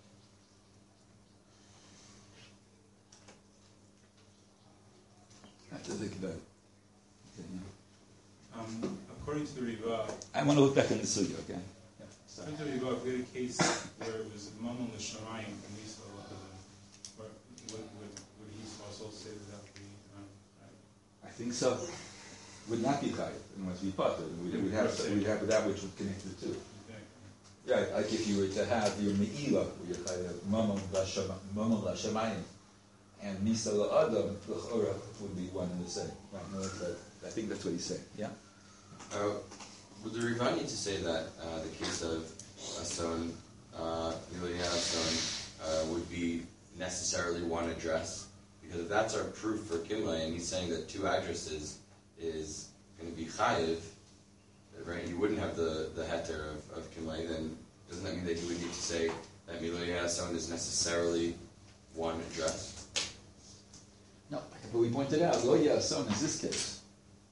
I have to think about it. Okay, no. Um, according to the Riva, I want to look back in the Sugya, okay? Yeah, according to the Riva, we had a case where it was Mammon l'Shamayim, and we saw a lot of them. Would, would, would he also say that that would be um, right? I think so. Would not be Chayav, unless we Patur. We'd, we'd, have, we'd have that which would connect the two. Yeah, like if you were to have your Me'ilah, where you're Chayav, Mammon l'Shamayim, and Misa la'Adam, l'Chora, would be one and the same. Right? No, that, I think that's what he's saying. Yeah? Uh, would the Riva need to say that uh, the case of a son, uh, Miliyah son, uh, would be necessarily one address? Because if that's our proof for Kimlei, and he's saying that two addresses is going to be chayiv, right? You wouldn't have the, the heter of, of Kimlei, then doesn't that mean that you would need to say that Miliyah son is necessarily one address? No, but we pointed out, Lo Yason is this case.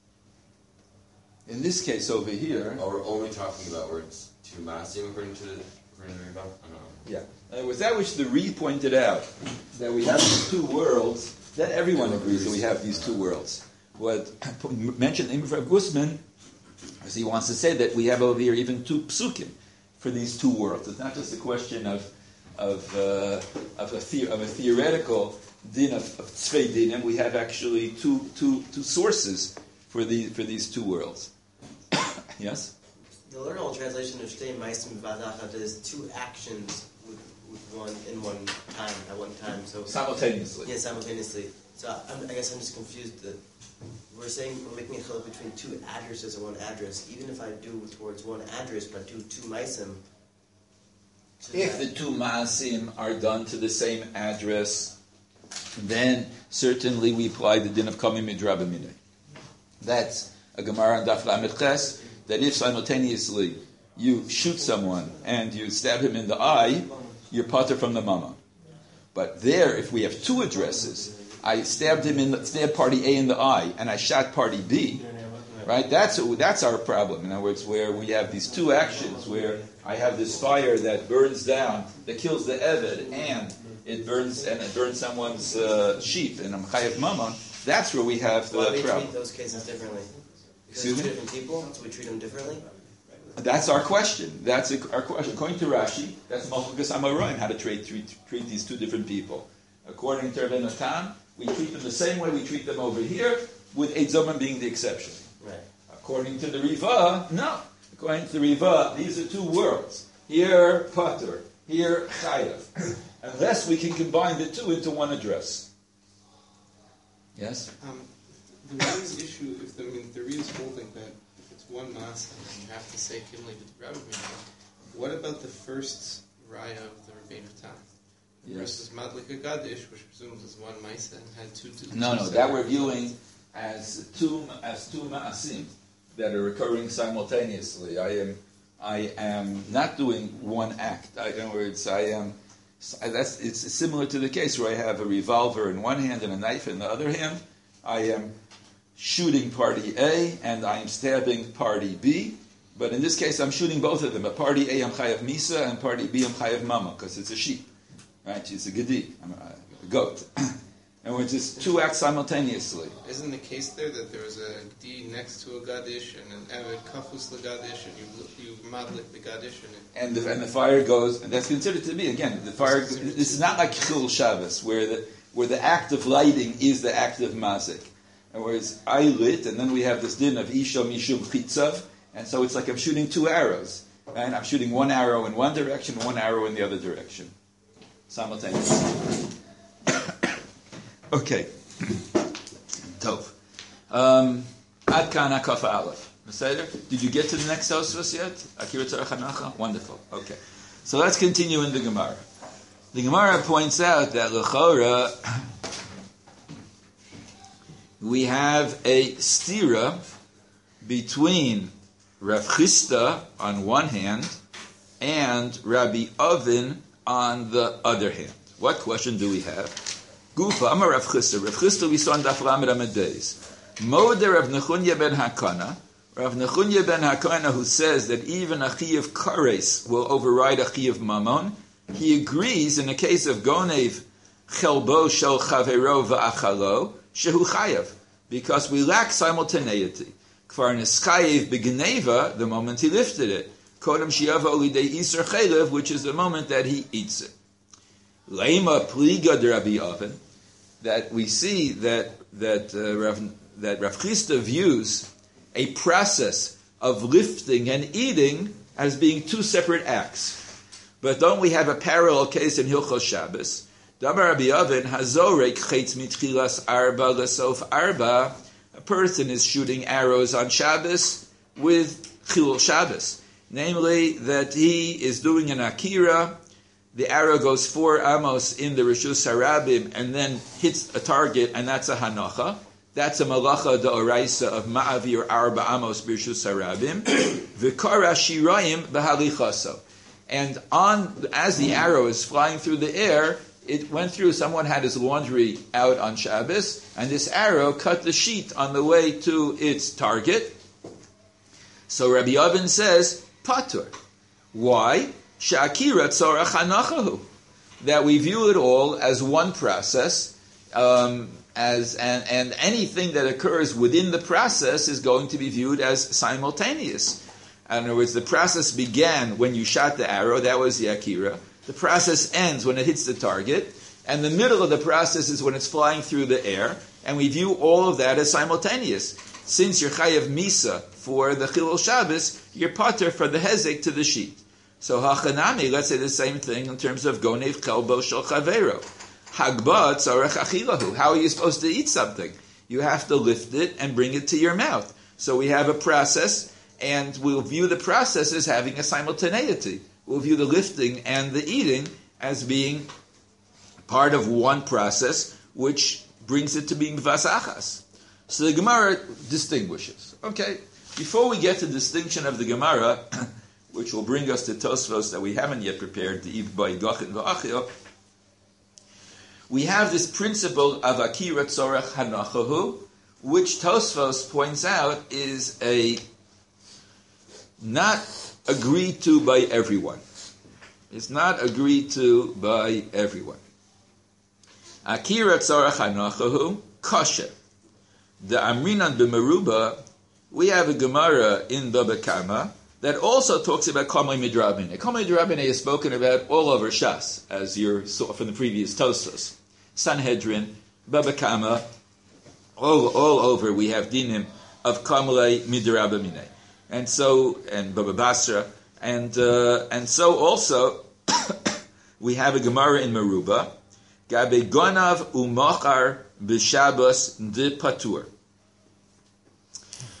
In this case over here... Or we're only talking about where it's two masim according to the, according to the Riva? Yeah. It was that which the Re pointed out, that we have these two worlds, that everyone agrees that we have these two worlds. What mentioned in Rav Gusman, is he wants to say that we have over here even two psukim for these two worlds. It's not just a question of of uh, of, a the, of a theoretical din of, of tzvei dinim. We have actually two two two sources for the for these two worlds. Yes. The literal translation of Shtei Ma'asim V'Adachat is two actions with, with one in one time at one time. So simultaneously. Yeah, simultaneously. So I'm, I guess I'm just confused that we're saying we're making a chiluk between two addresses and one address. Even if I do towards one address, but do two Ma'asim. If the two Ma'asim are done to the same address, then certainly we apply the din of Kamim Midraba Minay. That's a Gemara on Daf Lamed Ches, that if simultaneously you shoot someone and you stab him in the eye, you're pater from the mama. But there, if we have two addresses, I stabbed him in the, stabbed party A in the eye, and I shot party B, right? That's that's our problem. In other words, where we have these two actions, where I have this fire that burns down, that kills the Eved, and it burns and it burns someone's uh, sheep, and I'm chayav mammon. That's where we have the Why do we problem. treat those cases differently? Because Excuse it's two me? different people, so we treat them differently? That's our question. That's a, our question. According to Rashi, that's Malchukas Amoraim, how to treat, treat, treat these two different people. According to Rabbeinu Tam, we treat them the same way we treat them over here, with Eid Zoman being the exception. Right. According to the Riva, no. According to the Riva, these are two worlds. Here, Patur. Here, Chayav. Unless we can combine the two into one address. Yes? Um, the Rebbe's issue, if the, I mean, the Rebbe is holding that if it's one Masa, then you have to say Kimli B'Rabbi Mincha. What about the first Raya of the Rebbeinu Tam? Yes. Versus Madlik Agadish, which presumes is one Maisa and had two. two No, two no, that we're separate viewing as two as two ma'asim that are occurring simultaneously. I am I am not doing one act. I, in other words, I am. That's it's similar to the case where I have a revolver in one hand and a knife in the other hand. I am shooting party A and I am stabbing party B. But in this case, I'm shooting both of them. At party A, I'm chayav misa, and party B, I'm chayav mama, because it's a sheep, right? It's a gedi, I'm a goat. And we're just two acts simultaneously. Isn't the case there that there was a D next to a Gadish and an Eved Kafus Lagadish and you you Madlik the Gadish and it... And the, and the fire goes, and that's considered to be, again, the fire, this is not like Chil Shabbos, where the, where the act of lighting is the act of mazik. And whereas I lit, and then we have this din of Isha Mishum Chitzav, and so it's like I'm shooting two arrows. And I'm shooting one arrow in one direction, one arrow in the other direction. Simultaneously. Okay. Tov. Um, Ad Kana Kafa Aleph. Did you get to the next Tosfos yet? Akira Tzarech Hanacha? Wonderful. Okay. So let's continue in the Gemara. The Gemara points out that L'chora we have a stira between Rav Chisda on one hand and Rabbi Oven on the other hand. What question do we have? Gufa, Amar Rav Chisda. Rav Chisda we saw in Daf Lamed Amud Beis. Moder Rav Nechunya ben Hakana. Rav Nechunya ben Hakana, who says that even a chi of kares will override a chi of mamon, he agrees in the case of gonev chelbo shel chavero va'achalo shehu chayav, because we lack simultaneity. Kvar nischayev begneva, the moment he lifted it. Kodem shiava olidei iser chaylev, which is the moment that he eats it. Leima pliga de Rabbi Oven, that we see that that uh, Rav, that Rav Chisda views a process of lifting and eating as being two separate acts. But don't we have a parallel case in Hilchos Shabbos? Damar Rabbi Oven hazorek chetz mitchilas arba lesof arba. A person is shooting arrows on Shabbos with Chilul Shabbos. Namely, that he is doing an akira, the arrow goes four amos in the Rishus Harabim and then hits a target, and that's a hanacha. That's a malacha da'oraisa of ma'avir arba amos b'Rishus Harabim. V'kara shirayim b'halichaso. And on as the arrow is flying through the air, it went through, someone had his laundry out on Shabbos, and this arrow cut the sheet on the way to its target. So Rabbi Oven says, patur. Why? Sha'akira tzorach hanachahu. That we view it all as one process, um, as and, and anything that occurs within the process is going to be viewed as simultaneous. In other words, the process began when you shot the arrow, that was the akira. The process ends when it hits the target, and the middle of the process is when it's flying through the air, and we view all of that as simultaneous. Since you're chayav misa for the Chilul Shabbos, you're pater for the hezek to the sheet. So hachanami, let's say the same thing in terms of gonev chelbo shel chavero. Hagba tzarech achilahu. How are you supposed to eat something? You have to lift it and bring it to your mouth. So we have a process, and we'll view the process as having a simultaneity. We'll view the lifting and the eating as being part of one process, which brings it to being vasachas. So the Gemara distinguishes. Okay, before we get to the distinction of the Gemara, which will bring us to Tosfos that we haven't yet prepared, the Iv Ba'igachin Va'achio, we have this principle of Akira Tzorech Hanachahu, which Tosfos points out is a not agreed to by everyone. It's not agreed to by everyone. Akira tzarech hanachahu kosher. The Amrinan b'Meruba, we have a Gemara in Baba Kama that also talks about Kamei Midrabine. Kamei Midrabine is spoken about all over Shas, as you saw from the previous Tosfos. Sanhedrin, Baba Kama, all, all over we have dinim of Kamei Midrabine. And so, and Baba Basra, and uh, and so also we have a Gemara in Meruba, Gabe Gonav Umachar B'Shabbos De Patur.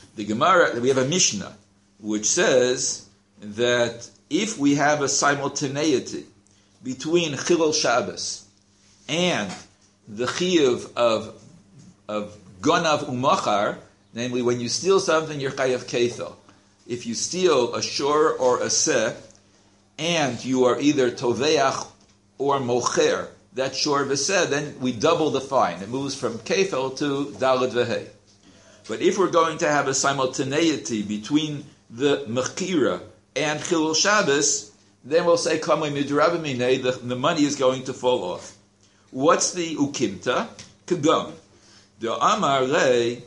The Gemara, we have a Mishnah, which says that if we have a simultaneity between Chilul Shabbos and the Chiyuv of, of Gonav Umachar, namely when you steal something, you're Chayav Kethel. If you steal a shor or a seh, and you are either Toveach or Mocher, that shor v'seh, then we double the fine. It moves from Kefel to Daled V'hei. But if we're going to have a simultaneity between the Mechira and Chilul Shabbos, then we'll say, Kamei Midraba Minei, the, the money is going to fall off. What's the Ukimta? Kagam. The Amar Rei,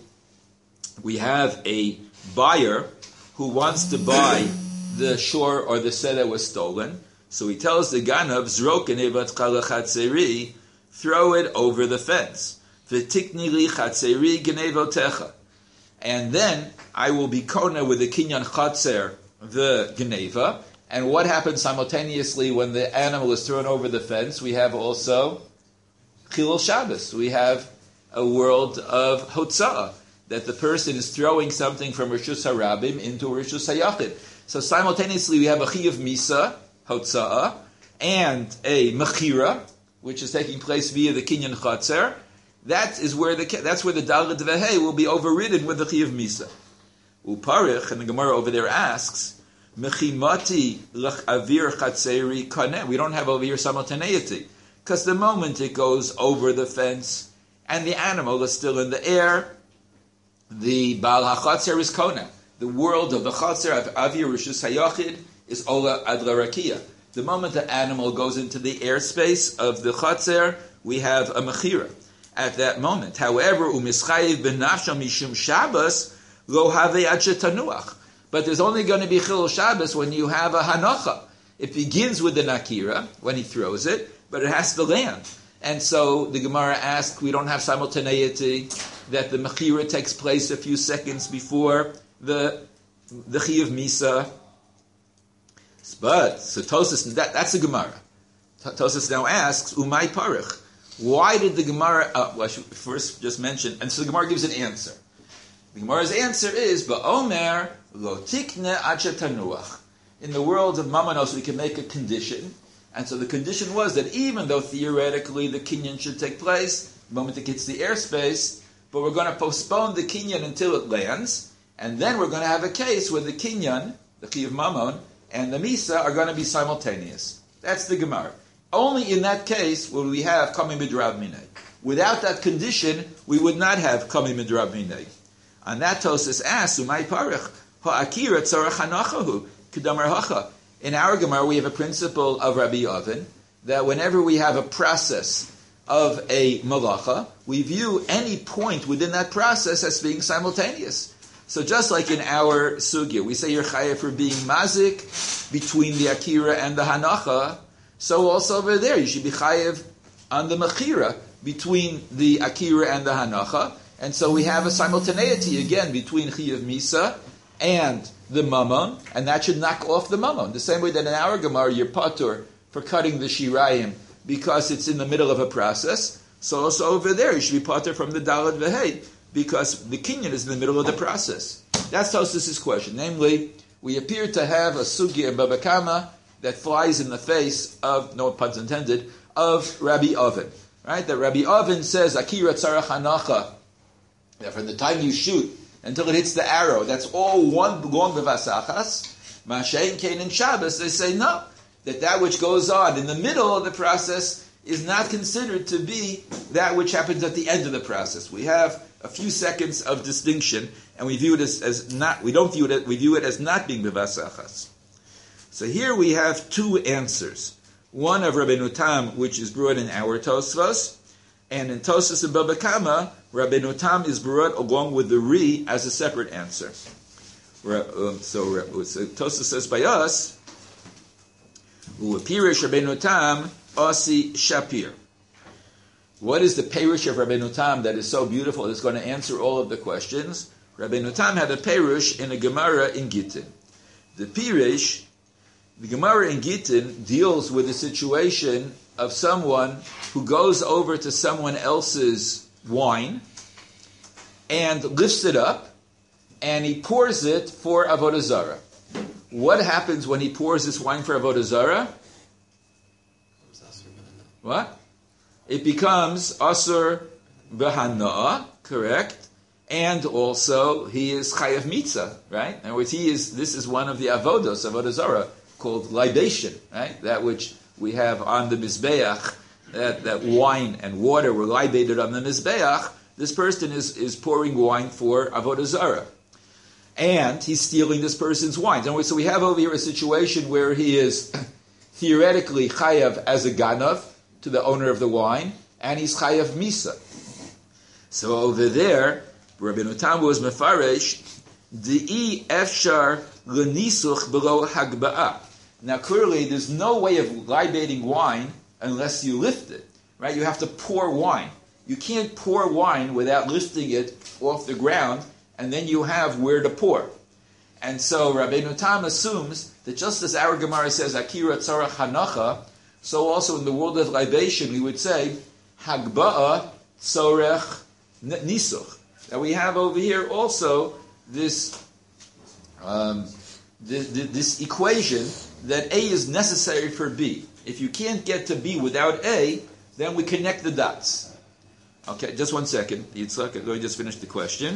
we have a buyer who wants to buy the shor or the seh that was stolen. So he tells the Ganav, Zroken evat chatzeri, throw it over the fence. V'tikni li chatzeri genevotecha. And then I will be kona with the kinyan chatzer, the geneva. And what happens simultaneously when the animal is thrown over the fence? We have also Chilul Shabbos. We have a world of hotza'ah, that the person is throwing something from Rishus HaRabim into Rishus HaYachid. So simultaneously we have a Chiyav Misa, hotza'ah, and a Mechira, which is taking place via the Kinyan Chatzer. That is where the that's where the Daled V'hei will be overridden with the Chiyav Misa. Uparich, and the Gemara over there asks, Mechimati lach avir chatzeri kaneh. We don't have avir simultaneity, because the moment it goes over the fence and the animal is still in the air, the Baal HaChatzer is kona. The world of the Chatzer of avir Rishus HaYachid is ola adla rakia. The moment the animal goes into the airspace of the Chatzer, we have a mechira at that moment. However, umischayiv benafsha mishum Shabbos lo have tanuach. But there's only going to be Chilul Shabbos when you have a hanacha. It begins with the nakira when he throws it, but it has to land. And so the Gemara asks, we don't have simultaneity, that the mechira takes place a few seconds before the the Chiyuv Misa. But so Tosas, that, that's the Gemara. Tosas now asks, Umay Parich, why did the Gemara? Uh, well, I should first just mention, and so the Gemara gives an answer. The Gemara's answer is, Ba'omer lo tikne acha tanuach. In the world of Mamanos, we can make a condition, and so the condition was that even though theoretically the kinyan should take place the moment it hits the airspace, but we're going to postpone the kinyan until it lands, and then we're going to have a case where the kinyan, the Chiyuv Mamon, and the Misa are going to be simultaneous. That's the Gemara. Only in that case will we have Kamei Midrab Minei. Without that condition, we would not have Kamei Midrab Minei. On that Tosas asks, Umay Parich, Ha'akira tzarech hanachahu, Kedamar Hacha. In our Gemara, we have a principle of Rabbi Oven, that whenever we have a process of a malacha, we view any point within that process as being simultaneous. So just like in our sugya, we say you're chayav for being mazik between the akira and the hanacha, so also over there you should be chayav on the mechira between the akira and the hanacha. And so we have a simultaneity again between Chiyuv Misa and the Mammon, and that should knock off the Mammon. The same way that in our Gemara you're patur for cutting the Shirayim because it's in the middle of a process, so also over there you should be patur from the Daled V'hei because the Kinyan is in the middle of the process. That's Tosas' question. Namely, we appear to have a Sugya in Baba Kama that flies in the face of, no puns intended, of Rabbi Oven. Right? That Rabbi Oven says, Akira Tzarech Hanacha, that from the time you shoot until it hits the arrow, that's all one long bevasachas. Mashein Kain and Shabbos, they say no, that that which goes on in the middle of the process is not considered to be that which happens at the end of the process. We have a few seconds of distinction, and we view it as, as not. We don't view it. We view it as not being bevasachas. So here we have two answers. One of Rabbeinu Tam, which is brought in our Tosfos, and in Tosfos and Baba Kama, Rabbeinu Tam is brought along with the Ri as a separate answer. So, so Tosfos says by us, U'apirish Rabbeinu Tam Asi Shapir. What is the Perush of Rabbeinu Tam that is so beautiful? It's going to answer all of the questions. Rabbeinu Tam had a Perush in a Gemara in Gittin. The Perush, the Gemara in Gittin deals with the situation of someone who goes over to someone else's wine and lifts it up and he pours it for Avodah Zarah. What happens when he pours this wine for Avodah Zarah? What? It becomes Asur B'Hana'ah, correct? And also, he is Chayav Mitzah, right? In other words, he is, this is one of the Avodos, Avodah Zarah, called libation, right? That which we have on the Mizbeach, that, that wine and water were libated on the Mizbeach. This person is, is pouring wine for Avodah Zarah. And he's stealing this person's wine. In other words, so we have over here a situation where he is theoretically Chayav as a Ganav to the owner of the wine, and he's Chayav Misa. So over there, Rabbeinu Tam was Mefaresh, Di'i Efshar L'Nisuch Below Hagba'ah. Now clearly, there's no way of libating wine unless you lift it, right? You have to pour wine. You can't pour wine without lifting it off the ground, and then you have where to pour. And so Rabbeinu Tam assumes that just as our Gemara says, Akira Tzarach Hanacha, so also in the world of libation, we would say, Hagba'ah Tzorech Nisuch. That we have over here also this, um, this, this equation that A is necessary for B. If you can't get to B without A, then we connect the dots. Okay, just one second. Yitzhak, let me just finish the question.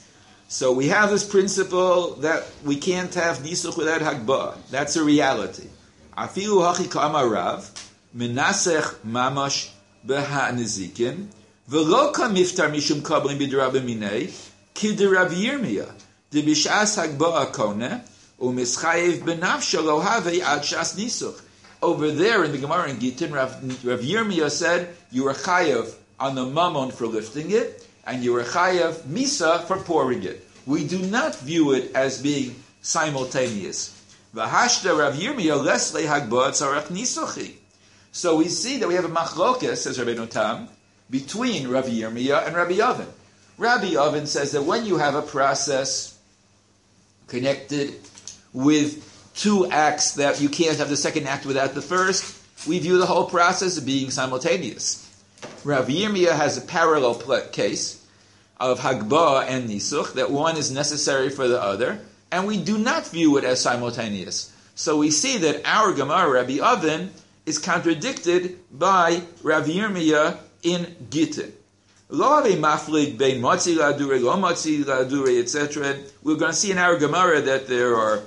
So we have this principle that we can't have Nisuch without Hagba'ah. That's a reality. Afilu hachi ka'amarav, menasech mamash beha nezikin, v'lo kamiftar mishum kablim b'dera b'minei, ki d'Rav Yirmiyah, d'bishas Hagba'ah kone, u'mischayev b'nafsha lo havei ad shas Nisuch. Over there in the Gemara in Gittin, Rav, Rav Yirmiyah said, you are chayav on the mammon for lifting it, and you are chayav misa for pouring it. We do not view it as being simultaneous. V'hashda Rav Yirmiyah lesle Hagba'ah tzarech nisuchi. So we see that we have a machlokes, says Rabbeinu Tam, between Rav Yirmiyah and Rabbi Oven. Rabbi Oven says that when you have a process connected with two acts that you can't have the second act without the first, we view the whole process as being simultaneous. Rav Yirmiyah has a parallel case of Hagba'ah and Nisuch, that one is necessary for the other, and we do not view it as simultaneous. So we see that our Gemara, Rabbi Oven, is contradicted by Rav Yirmiyah in Gittin. Lo ave maflig bein motzi la'adure, lo motzi la'adure, et cetera. We're going to see in our Gemara that there are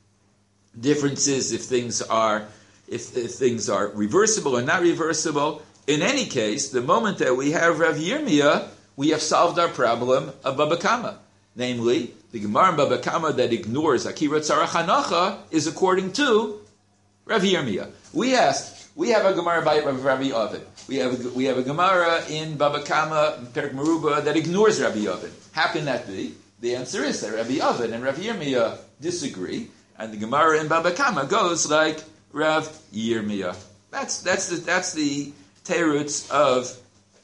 differences if things are if, if things are reversible or not reversible. In any case, the moment that we have Rav Yirmiyah, we have solved our problem of Baba Kama. Namely, the Gemara in Baba Kama that ignores Akira Tzarach Hanacha is according to Rav Yirmiyah. We asked, we have a Gemara by Rabbi Oven. We have a, we have a Gemara in Baba Kama, Perek Meruba, that ignores Rabbi Oven. How can that be? The answer is that Rabbi Oven and Rav Yirmiyah disagree, and the Gemara in Baba Kama goes like Rav Yirmiyah. That's that's the that's the teirutz of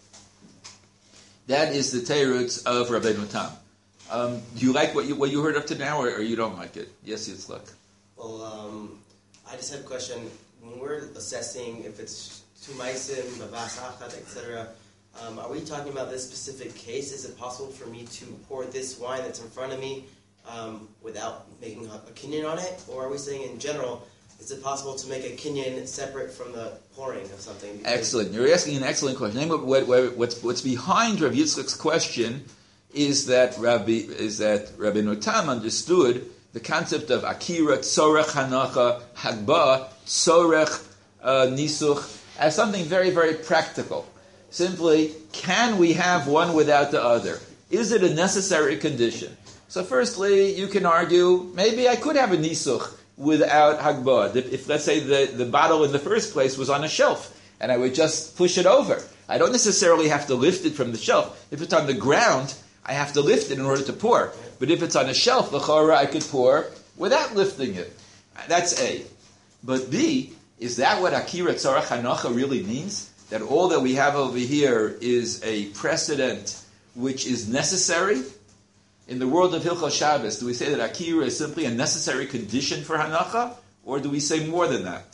that is the teirutz of Rabbeinu Tam. Um, do you like what you what you heard up to now, or, or you don't like it? Yes, Yitzchak. Well, um, I just had a question. When we're assessing if it's tumaisim, bavas achat, et cetera, um, are we talking about this specific case? Is it possible for me to pour this wine that's in front of me um, without making a, a kinyan on it, or are we saying in general? Is it possible to make a kinyan separate from the pouring of something? Because excellent. You're asking an excellent question. What, what, what's, what's behind Rav Yitzchak's question is that Rabbi is that Rabbeinu Tam understood the concept of Akira Tzorech Hanacha Hagba'ah Tzorech uh, Nisuch as something very, very practical. Simply, can we have one without the other? Is it a necessary condition? So, firstly, you can argue maybe I could have a Nisuch without Hagba'ah. If, let's say, the, the bottle in the first place was on a shelf, and I would just push it over. I don't necessarily have to lift it from the shelf. If it's on the ground, I have to lift it in order to pour. But if it's on a shelf, l'chora, I could pour without lifting it. That's A. But B, is that what Akira Tzarach Hanacha really means? That all that we have over here is a precedent which is necessary? In the world of Hilchos Shabbos, do we say that Akira is simply a necessary condition for Hanacha? Or do we say more than that?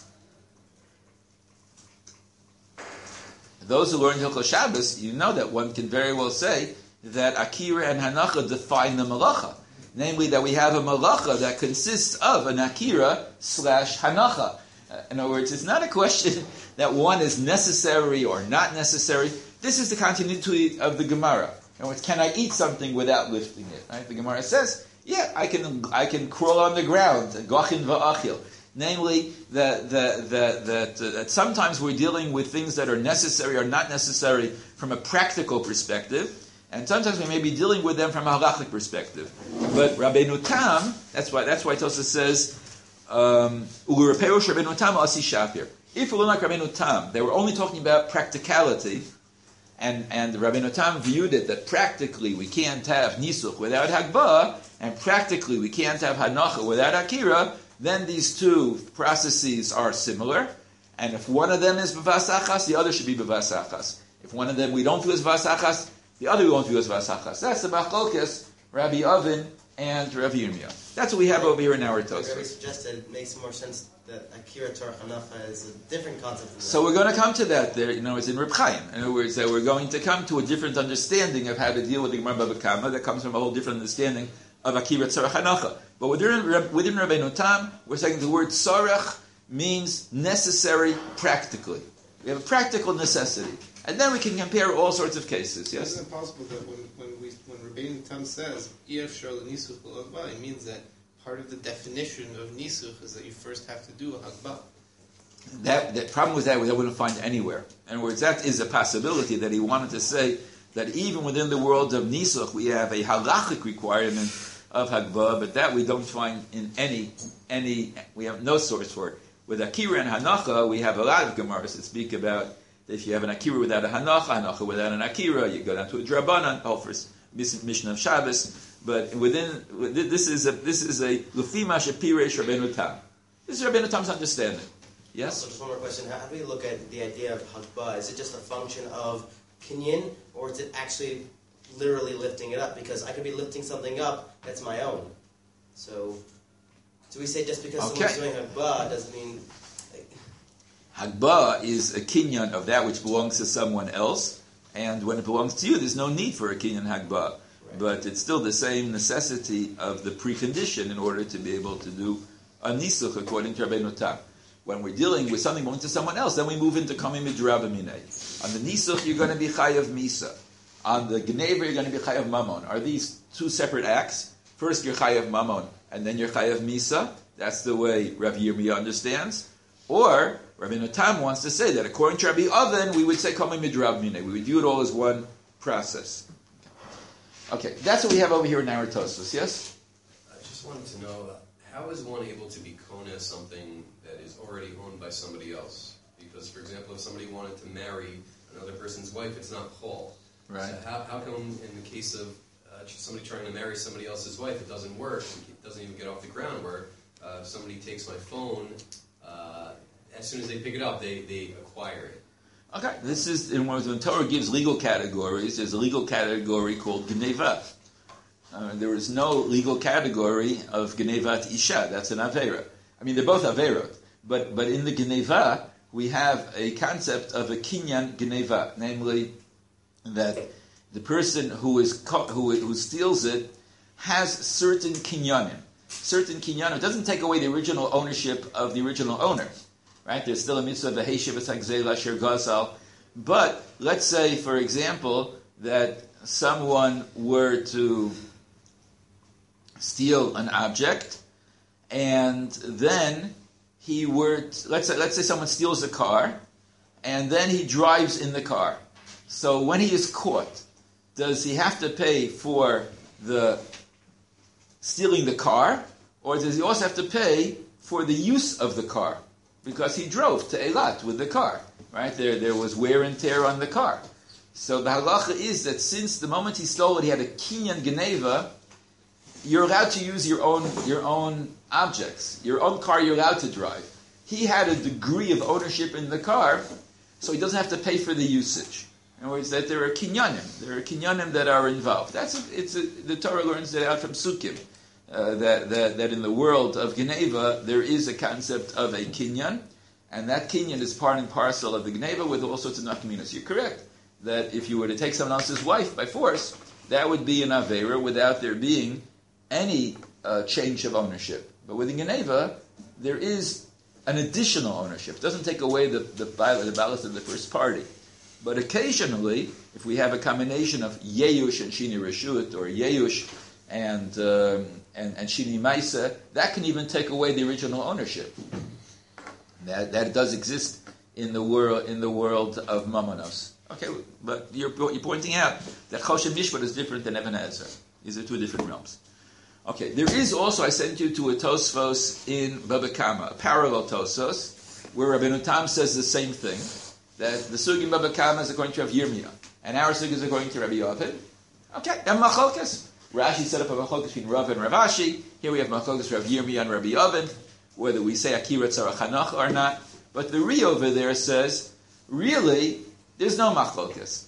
Those who learn Hilchos Shabbos, you know that one can very well say that Akira and Hanacha define the Malacha. namely that we have a malacha that consists of an akira slash hanacha. Uh, in other words, it's not a question that one is necessary or not necessary. This is the continuity of the Gemara. In other words, can I eat something without lifting it? Right? The Gemara says, yeah, I can I can crawl on the ground, gachin va'achil. Namely, that, that, that, that, uh, that sometimes we're dealing with things that are necessary or not necessary from a practical perspective, and sometimes we may be dealing with them from a halachic perspective. But Rabbeinu Tam, that's why that's why Tosafos says, um, U'ureperush Rabbeinu Tam asi shapir. If it were like Rabbeinu Tam, they were only talking about practicality, and and Rabbeinu Tam viewed it that practically we can't have nisuch without hagbah, and practically we can't have hanacha without akira. Then these two processes are similar, and if one of them is b'vasachas, the other should be b'vasachas. If one of them we don't do as vasachas, the other we won't do as vasachas. That's the machlokes, Rabbi Avin and Rabbi Yirmiyah. That's what we have over here in our Tosafos. Rabbi suggested it makes more sense that akira Torah hanacha is a different concept. Than So we're going to come to that there. You know, it's in Reb Chaim. In other words, that we're going to come to a different understanding of how to deal with the Gemara Baba Kama that comes from a whole different understanding of akira tzarech hanacha. But within, within Rabbeinu Tam, we're saying the word tzarech means necessary practically. We have a practical necessity. And then we can compare all sorts of cases, yes? Isn't it possible that when when we when Rabbeinu Tam says Ef shar l'nisuch l'hagbah, it means that part of the definition of nisuch is that you first have to do a hagbah? That the problem with that we wouldn't find anywhere. In other words, that is a possibility that he wanted to say that even within the world of nisuch we have a halachic requirement of hagbah, but that we don't find in any any. We have no source for it. With akira and hanacha, we have a lot of gemaras that speak about that if you have an akira without a hanacha, hanacha without an akira, you go down to a drabanan, all for Mishnah of Shabbos. But within this is a this is a lefima shepiresh Rabbeinu Tam. This is Rabbeinu Tam's understanding. Yes. So just one more question: how do we look at the idea of hagbah? Is it just a function of kinyan, or is it actually literally lifting it up? Because I could be lifting something up that's my own. So, do we say just because Okay. someone's doing hagbah doesn't mean? Hagbah is a kinyan of that which belongs to someone else, and when it belongs to you, there's no need for a kinyan hagbah. Right. But it's still the same necessity of the precondition in order to be able to do a nisuch according to Rabbeinu Tam. When we're dealing with something belonging to someone else, then we move into kamim midrabaminei. On the nisuch, you're going to be chayav misa. On the gneva, you're going to be chayav mamon. Are these two separate acts? First, you're chayav mamon, and then you're chayav misa. That's the way Rabbi Yirmiyah understands. Or Rabbeinu Tam wants to say that according to Rabbi Avin, we would say kamim midrabaminei. We would view it all as one process. Okay, that's what we have over here in our Tosafos. Yes. I just wanted to know, uh, how is one able to be kona something that is already owned by somebody else? Because, for example, if somebody wanted to marry another person's wife, it's not chol. Right. So how, how come in the case of uh, somebody trying to marry somebody else's wife, it doesn't work, it doesn't even get off the ground, where uh, if somebody takes my phone, uh, as soon as they pick it up, they, they acquire it. Okay, this is in when the Torah gives legal categories. There's a legal category called gneva. Uh, there is no legal category of gnevat isha. That's an avera. I mean, they're both averot, but but in the gneva we have a concept of a kinyan gneva, namely that the person who is co- who who steals it has certain kinyanim. Certain kinyanim. It doesn't take away the original ownership of the original owner. Right? There's still a mitzvah of v'heshiv v'tagzela sher gazal. But let's say, for example, that someone were to steal an object, and then he were to, let's say let's say someone steals a car, and then he drives in the car. So when he is caught, does he have to pay for the stealing the car, or does he also have to pay for the use of the car? Because he drove to Eilat with the car, right? There, there was wear and tear on the car. So the halacha is that since the moment he stole it, he had a kinyan geneva. You're allowed to use your own your own objects, your own car. You're allowed to drive. He had a degree of ownership in the car, so he doesn't have to pay for the usage. In other words, that there are kinyanim, there are kinyanim that are involved. That's a, it's a, the Torah learns that out from Sukkim. Uh, that, that that in the world of Geneva there is a concept of a kinyan, and that kinyan is part and parcel of the Geneva with all sorts of nafkaminas. You're correct that if you were to take someone else's wife by force, that would be an avera without there being any uh, change of ownership. But with the Geneva, there is an additional ownership. It doesn't take away the the, the balance of the first party. But occasionally, if we have a combination of Yeush and Shini Reshut, or Yeush and, um, and, and Shini Maisa, that can even take away the original ownership. That, that does exist in the world in the world of Mamonos. Okay, but you're, you're pointing out that Choshen Mishpat is different than Even Ezer. These are two different realms. Okay, there is also, I sent you to a Tosfos in Baba Kama, a parallel Tosfos, where Rabbeinu Tam says the same thing, that the Sugi in Baba Kama is according to Rav Yirmiyah, and our Sugi is according to Rabbi Yovid. Okay, and Machlokes. Rashi set up a Machlokes between Rav and Rav Ashi. Here we have Machlokes Rav Yirmiyah and Rabbi Yovid, whether we say Akira Tzara Chanach or not. But the Ri over there says, really, there's no Machlokes.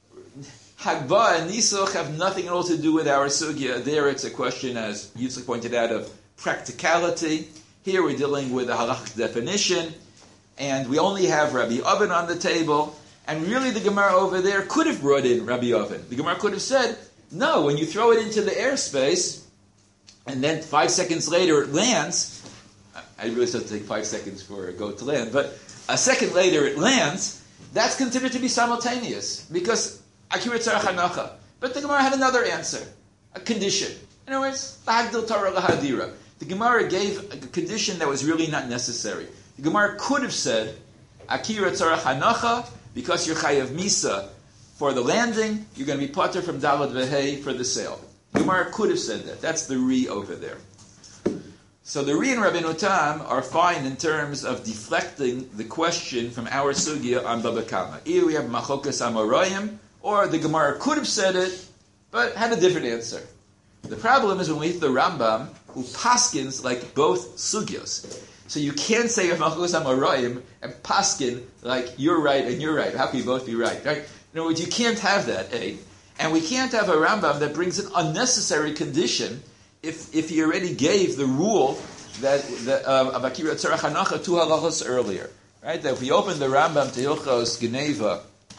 Hagbah and Nisuch have nothing at all to do with our sugya. There it's a question, as Yitzchak pointed out, of practicality. Here we're dealing with a halachic definition, and we only have Rabbi Oven on the table, and really the Gemara over there could have brought in Rabbi Oven. The Gemara could have said, no, when you throw it into the airspace, and then five seconds later it lands, I really still take five seconds for a goat to land, but a second later it lands, that's considered to be simultaneous, because Akira Tzara Chanacha. But the Gemara had another answer, a condition. In other words, Lahagdil Torah Lahadira. The Gemara gave a condition that was really not necessary. The Gemara could have said, Akira Tzara Chanacha, because you're Chayav Misa for the landing, you're going to be Pater from Dalad Vehei for the sale. The Gemara could have said that. That's the Ri over there. So the Ri and Rabbeinu Tam are fine in terms of deflecting the question from our sugya on Baba Kama. Either we have Machokas Amoraim, or the Gemara could have said it, but had a different answer. The problem is when we hit the Rambam, who paskins like both sugyos. So you can't say of Machokas Amoraim and paskin like you're right and you're right. How can you both be right? Right? In other words, you can't have that, eh? And we can't have a Rambam that brings an unnecessary condition if if he already gave the rule that the, uh, of Akira Tzara Chanacha two halachos earlier. Right? That if we open the Rambam to Hilchos Geneva,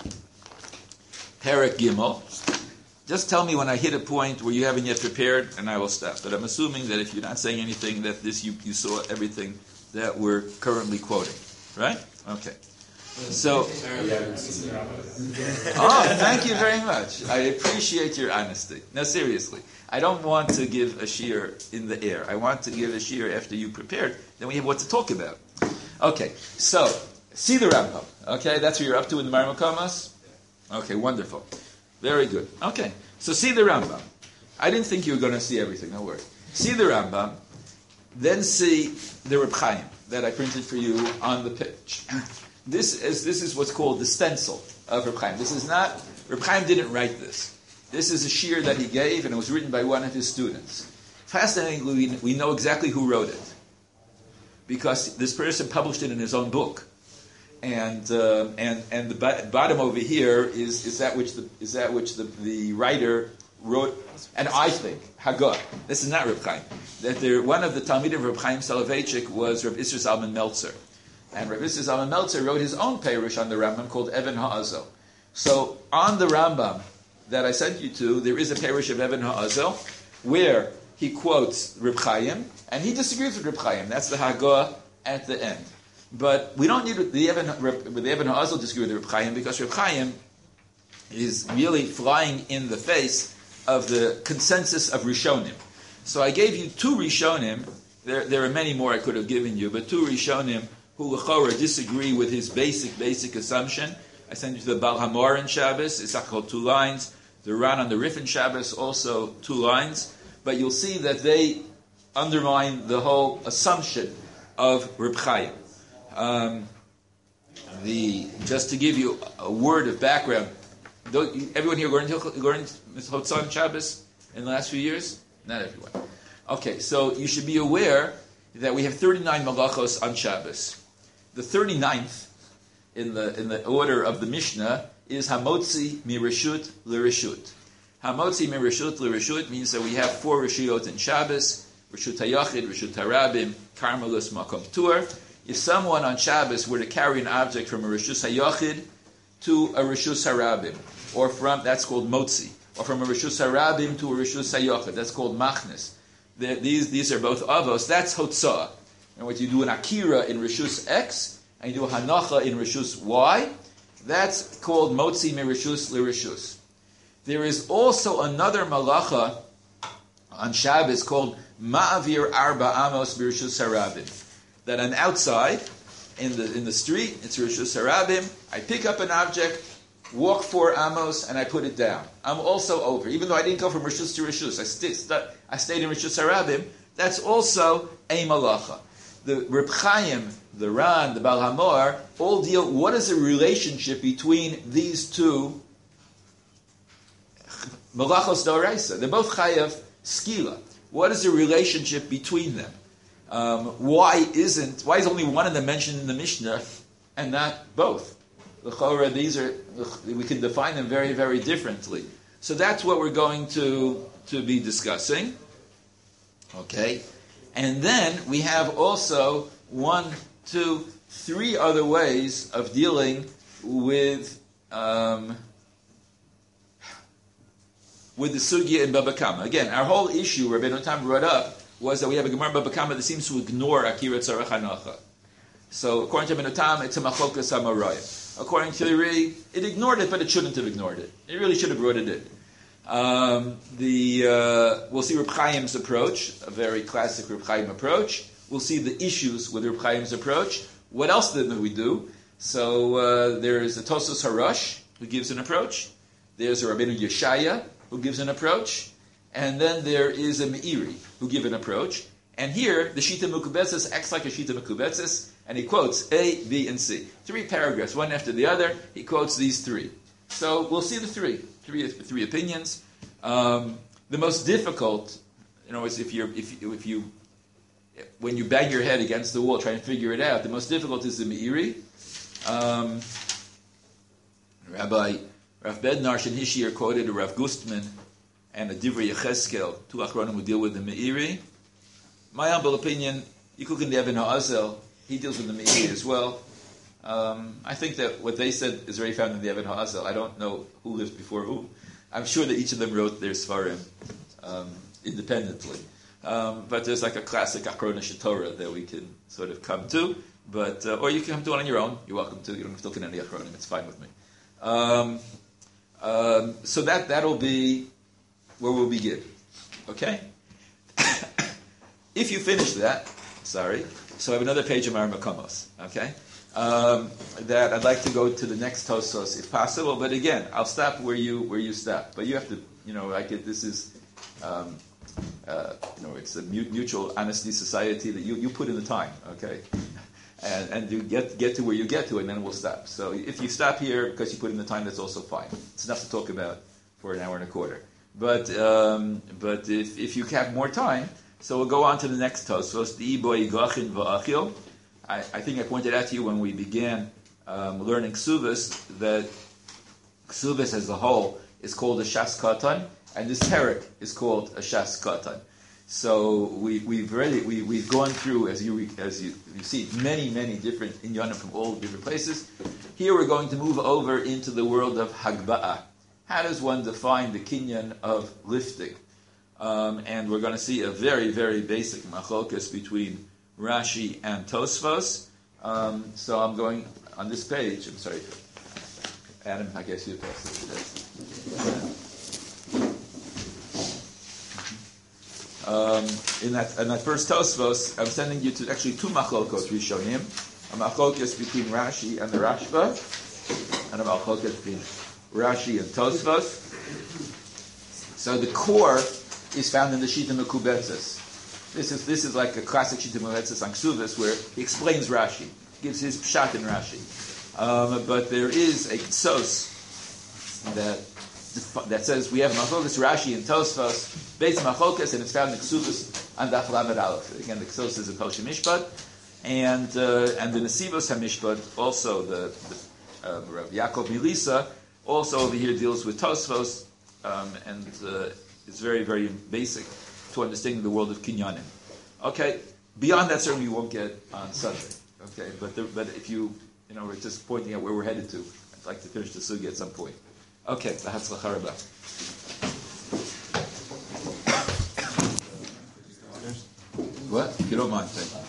Perek Gimel, just tell me when I hit a point where you haven't yet prepared, and I will stop. But I'm assuming that if you're not saying anything, that this you, you saw everything that we're currently quoting. Right? Okay. So, oh, thank you very much. I appreciate your honesty. Now, seriously, I don't want to give a shiur in the air. I want to give a shiur after you prepared. Then we have what to talk about. Okay, so, see the Rambam. Okay, that's what you're up to in the Marmakomas? Okay, wonderful. Very good. Okay, so see the Rambam. I didn't think you were going to see everything, don't worry. See the Rambam, then see the Reb Chaim that I printed for you on the page. This is this is what's called the stencil of Reb Chaim. This is not, Reb Chaim didn't write this. This is a shiur that he gave, and it was written by one of his students. Fascinatingly, we, we know exactly who wrote it, because this person published it in his own book. And uh, and and the b- bottom over here is is that which the is that which the, the writer wrote. And I think Haggah. This is not Reb Chaim. That there, one of the Talmidim of Reb Chaim Soloveitchik was Reb Isser Zalman Meltzer. And Rabbi Isser Zalman Meltzer wrote his own perush on the Rambam called Even Ha'azel. So on the Rambam that I sent you to, there is a perush of Even Ha'azel where he quotes Reb Chaim, and he disagrees with Reb Chaim. That's the Haggah at the end. But we don't need the Even the Even Ha'azel disagree with Reb Chaim, because Reb Chaim is really flying in the face of the consensus of Rishonim. So I gave you two Rishonim. There, there are many more I could have given you, but two Rishonim who l'chora disagree with his basic, basic assumption. I sent you to the Baal Hamor in Shabbos, it's called two lines. The Ran on the Rif in Shabbos, also two lines. But you'll see that they undermine the whole assumption of Reb Chaim. Um, the, just to give you a word of background, everyone here going to Hotzon Shabbos in the last few years? Not everyone. Okay, so you should be aware that we have thirty-nine malachos on Shabbos. The thirty-ninth in the in the order of the Mishnah is Hamotzi mireshut l'reshut. Hamotzi mireshut l'reshut means that we have four reshut in Shabbos: Reshut Hayachid, Reshut Harabim, Karmelos, Makom Tur. If someone on Shabbos were to carry an object from a Reshut Hayachid to a Reshut Harabim, or from that's called Motzi, or from a Reshut Harabim to a Reshut Hayachid, that's called Machnes. The, these these are both avos. That's hotzah. And what you do an akira in rishus X, and you do a hanacha in rishus Y, that's called motzi mirishus lirishus. There is also another malacha on Shabbos called ma'avir arba amos birishus harabim. That on outside, in the in the street, it's rishus harabim. I pick up an object, walk four amos, and I put it down. I'm also over, even though I didn't go from rishus to rishus. I, st- st- I stayed in rishus harabim. That's also a malacha. The Reb Chaim, the Ran, the Baal HaMaor, all deal. What is the relationship between these two malachos d'oraisa? They're both chayav skila. What is the relationship between them? Um, why isn't? Why is only one of them mentioned in the Mishnah and not both? L'chora, these are we can define them very, very differently. So that's what we're going to to be discussing. Okay. And then we have also one, two, three other ways of dealing with um, with the sugya in Baba Kama. Again, our whole issue, Rabbeinu Tam brought up, was that we have a Gemara in Baba Kama that seems to ignore Akira Tzarech Hanacha. So according to Rabbeinu Tam, it's a Machokas HaMarayim. According to the Ri, it ignored it, but it shouldn't have ignored it. It really should have brought it in. Um, the uh, we'll see Reb Chaim's approach, a very classic Reb Chaim approach. We'll see the issues with Reb Chaim's approach. What else did we do? So uh, there is a Tosfos Harash who gives an approach. There's a Rabbeinu Yeshaya who gives an approach, and then there is a Meiri who give an approach. And here the Shita Mekubetzes acts like a Shita Mekubetzes, and he quotes A, B, and C. Three paragraphs, one after the other. He quotes these three. So we'll see the three. Three, three opinions. Um, the most difficult, you know, is if you're if if you when you bang your head against the wall trying to figure it out. The most difficult is the Meiri. Um, Rabbi Rav Bednar Shenishi are quoted a Rav Gustman and a Divrei Yecheskel. Two Achronim who deal with the Meiri. My humble opinion, Yikuk and Even Ha'azel, he deals with the Meiri as well. Um, I think that what they said is already found in the Even Ha'azel. I don't know who lived before who. I'm sure that each of them wrote their Sfarim um, independently. Um, but there's like a classic Achrona Shetorah that we can sort of come to. But uh, or you can come to it on your own. You're welcome to. You don't have to look at any Achronim. It's fine with me. Um, um, so that, that'll be where we'll begin. Okay? If you finish that, sorry, so I have another page of Mar Makomos. Okay? Um, that I'd like to go to the next Tosfos if possible, but again, I'll stop where you where you stop. But you have to, you know, like it, this is, um, uh, you know, it's a mutual honesty society that you, you put in the time, okay, and and you get get to where you get to, and then we'll stop. So if you stop here because you put in the time, that's also fine. It's enough to talk about for an hour and a quarter. But um, but if if you have more time, so we'll go on to the next Tosfos, the Iboy Gachin Va'achil. I, I think I pointed out to you when we began um, learning Ksuvas that Ksuvas as a whole is called a Shas Katan, and this Perek is called a Shas Katan. So we, we've already we, we've gone through, as you as you, you see, many many different inyanim from all different places. Here we're going to move over into the world of Hagba'ah. How does one define the kinyan of lifting? Um, and we're going to see a very very basic machlokas between Rashi and Tosfos. Um, so I'm going on this page. I'm sorry, Adam. I guess you passed it. Um, in that in that first Tosfos, I'm sending you to actually two machlokos Rishonim. A machlokos between Rashi and the Rashba, and a machlokos between Rashi and Tosfos. So the core is found in the Shita Mekubetzes. This is this is like a classic Shita Mekubetzes on Ksuvas where he explains Rashi, gives his pshat in Rashi. Um, but there is a Ktsos that that says we have Machlokes Rashi and Tosfos, Beis Machlokes, and it's found in Ksuvas on Daf Lamed Aleph. Again, the Ktsos is a Kosher Mishpat, and uh, and the Nesivos HaMishpat, also the, the uh, Rav Yaakov Milisa, also over here deals with Tosfos, um, and uh, it's very very basic to understanding the world of Kinyanim. Okay, beyond that certainly you won't get on Sunday. Okay, but there, but if you you know we're just pointing out where we're headed to. I'd like to finish the sugi at some point. Okay, Lahatzlacha Rabba. If you don't mind, thank you.